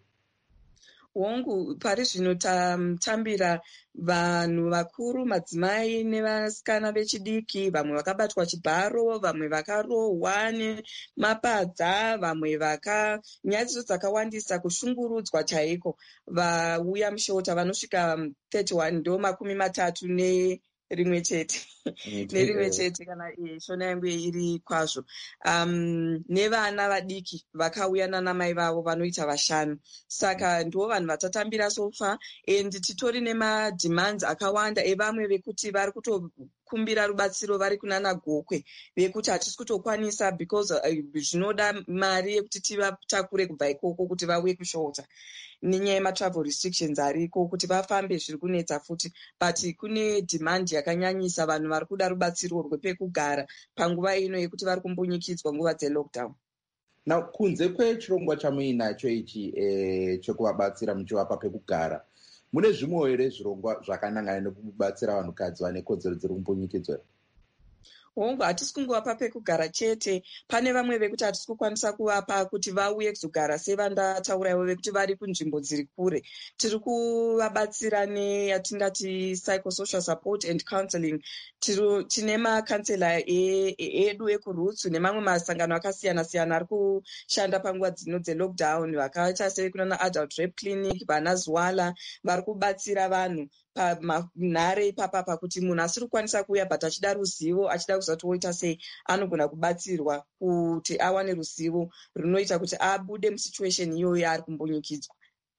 Hongu, pari zvino tambira vanhu vakuru, madzimai nevasikana vechidiki, vamwe vakabatwa chibharo, vamwe vakarohwa nemapadza, vamwe vaka nyaya dzakawandisa, kushungurudzwa chaiko, vauya mushota vanosvika thirty-one, ndo makumi matatu ne rimwe chete nerimwe chete kana shona yangu iri kwazvo. Um, nevana vadiki vakauya nanamai vavo vanoita vashanu. Saka ndo vanhu vatatambira sofa, and titori nema-demands akawanda evamwe vekuti vari kutokumbira rubatsiro vari kunana gokwe, vekuti hatisi kutokwanisa because uh, zvinoda mari yekuti tivatakure kubva ikoko kuti vauye kushota. Nenyaya yema-travel restrictions ariko kuti vafambe zviri kunetsa futi, but kune demand yakanyanyisa, vanhu vari kuda rubatsiro rwepekugara panguva ino yekuti vari kumbunyikidzwa nguva dzelockdown. Now, kunze kwechirongwa chamuinacho ichi eh, chekuvabatsira muchivapa pekugara, mune zvimwe here zvirongwa zvakanangana nekubatsira vanhukadzi vane kodzero dziri kumbunyikidzwa? Hongu, hatisi kungovapa pekugara chete. Pane vamwe vekuti hatisi kukwanisa kuvapa kuti vauye kuzogara sevandatauraiwo vekuti vari kunzvimbo dziri kure. Tiri kuvabatsira neyatingati psychosocial support and counseling. Tine makansela edu ekurutsu nemamwe masangano akasiyana siyana ari kushanda panguva dzino dzelockdown, vakaita sekunana adult rape clinic, vana Zwala, vari kubatsira vanhu panhare ipapapa kuti munhu asiri kukwanisa kuuya but achida ruzivo, achida kuzati woita sei, anogona kubatsirwa kuti awane ruzivo runoita kuti abude musituation iyoyo ari kumbunyikidzwa.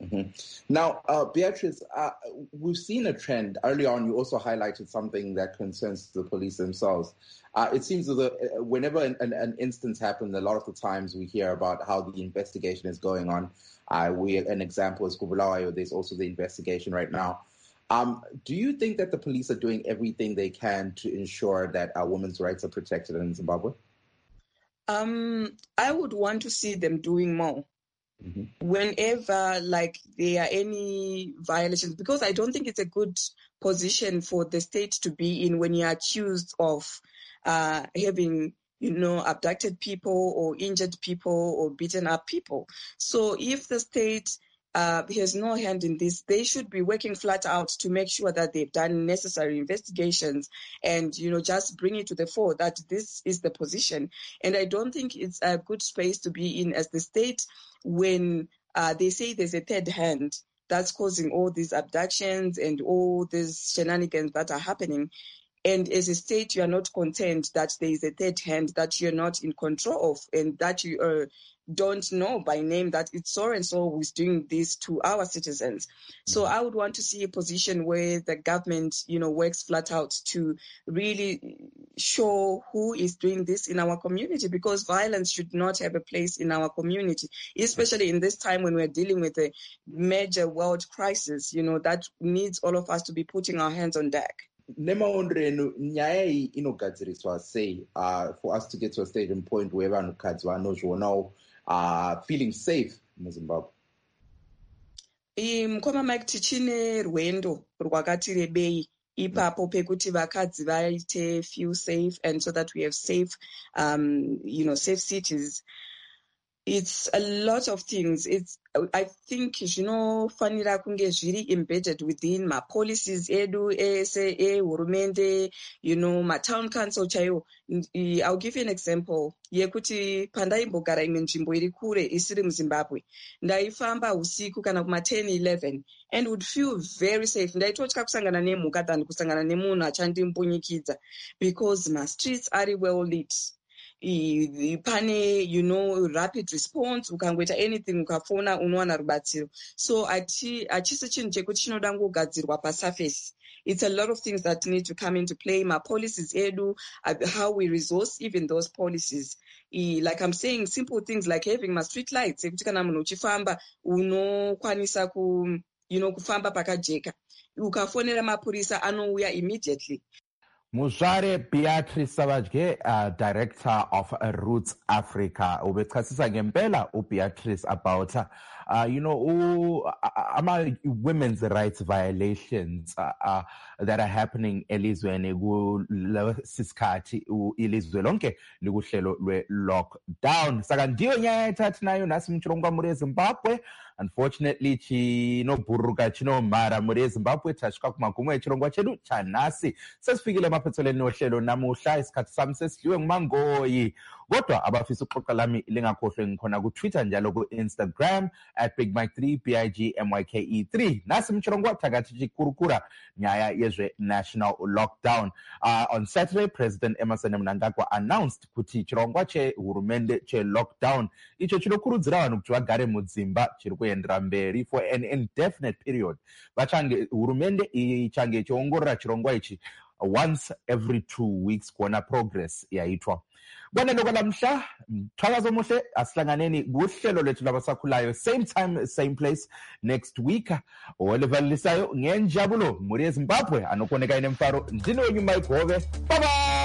Mm-hmm. Now, uh, Beatrice, uh, we've seen a trend. Early on, you also highlighted something that concerns the police themselves. Uh, it seems that uh, whenever an, an, an instance happens, a lot of the times we hear about how the investigation is going on. Uh, we, an example is Kubulawayo. There's also the investigation right now. Um, do you think that the police are doing everything they can to ensure that our women's rights are protected in Zimbabwe? Um, I would want to see them doing more. Mm-hmm. Whenever, like, there are any violations, because I don't think it's a good position for the state to be in when you're accused of uh, having, you know, abducted people or injured people or beaten up people. So if the state uh, has no hand in this, they should be working flat out to make sure that they've done necessary investigations and, you know, just bring it to the fore that this is the position. And I don't think it's a good space to be in as the state when uh, they say there's a third hand that's causing all these abductions and all these shenanigans that are happening. And as a state, you are not content that there is a third hand that you're not in control of and that you uh, don't know by name that it's so and so who's doing this to our citizens. So I would want to see a position where the government, you know, works flat out to really show who is doing this in our community, because violence should not have a place in our community, especially in this time when we're dealing with a major world crisis, you know, that needs all of us to be putting our hands on deck. Nemaondrenu nyaya iyi inogadziriswa sei uh, for us to get to a stage and point where vanhukadzi vanozvionawo uh, feeling safe muZimbabwe? Mukoma Mike, tichine rwendo rwakati rebei ipapo pekuti vakadzi vaite feel safe, and so that we have safe, um, you know, safe cities. It's a lot of things. It's, I think, zvinofanira kunge zviri embedded within my policies edu, ese, hurumende, you know, my town council chaiwo. I'll give you an example. Yekuti pandaimbogara imwe nzvimbo iri kure isiri muZimbabwe. Ndaifamba usiku kana kuma ten eleven and would feel very safe. Ndaitotya kusangana nemhuka than kusangana nemunhu achandimbunyikidza, because my streets are well lit. Pane, you know, rapid response, ukangoita anything ukafona unowana rubatsiro. So achisi chinhu chekuti chinoda kugadzirwa pasurface. It's a lot of things that need to come into play. My policies edu, how we resource even those policies. Like I'm saying, simple things like having my street lights. Ekuti kana munhu uchifamba unokwanisa ku, you know, kufamba pakajeka. Ukafonera mapurisa anouya immediately. Muzvare Beatrice Savage, uh, Director of uh, Roots Africa. Ubechasisa ngempela uBeatrice about, uh, you know, uh, ama women's rights violations uh, uh, that are happening elizweni kulesikhathi ilizwe lonke likuhlelo lwe-lockdown. Saka ndiyo nyaya ethathi nayo nasi mchirongwa muri eZimbabwe. Unfortunately, chinobhururuka chinomhara muri eZimbabwe. Tasvika kumagumo echirongwa chedu chanhasi. Sesifikile maphethelweni nohlelo namuhla, isikhathi sami sesidliwe ngumangoyi. Kodwa abafisa ukuxoxa lami lingakhohlwe ngikhona ku-Twitter njalo ku-Instagram at Big Mike three, B I G M Y K E three. Nasi mchirongwa thakathi chikurukura nyaya yezve national lockdown. Uh, on Saturday, President Emmerson Mnangagwa announced kuti chirongwa chehurumende che-lockdown icho chinokurudzira vanhu kuti vagare mudzimba chiri kuendera mberi for an indefinite period. Vachange hurumende ichange ichiongorora chirongwa ichi once every two weeks kuona progress yaitwa. Bwana ndokwala mhla mthakazo muhle, asihlanganeni kuhlelo lethu labasakhulayo, same time same place next week. Olivalisayo ngenjabulo muri eZimbabwe anokoneka ine mfaro ndino Mike Hove. Bye bye.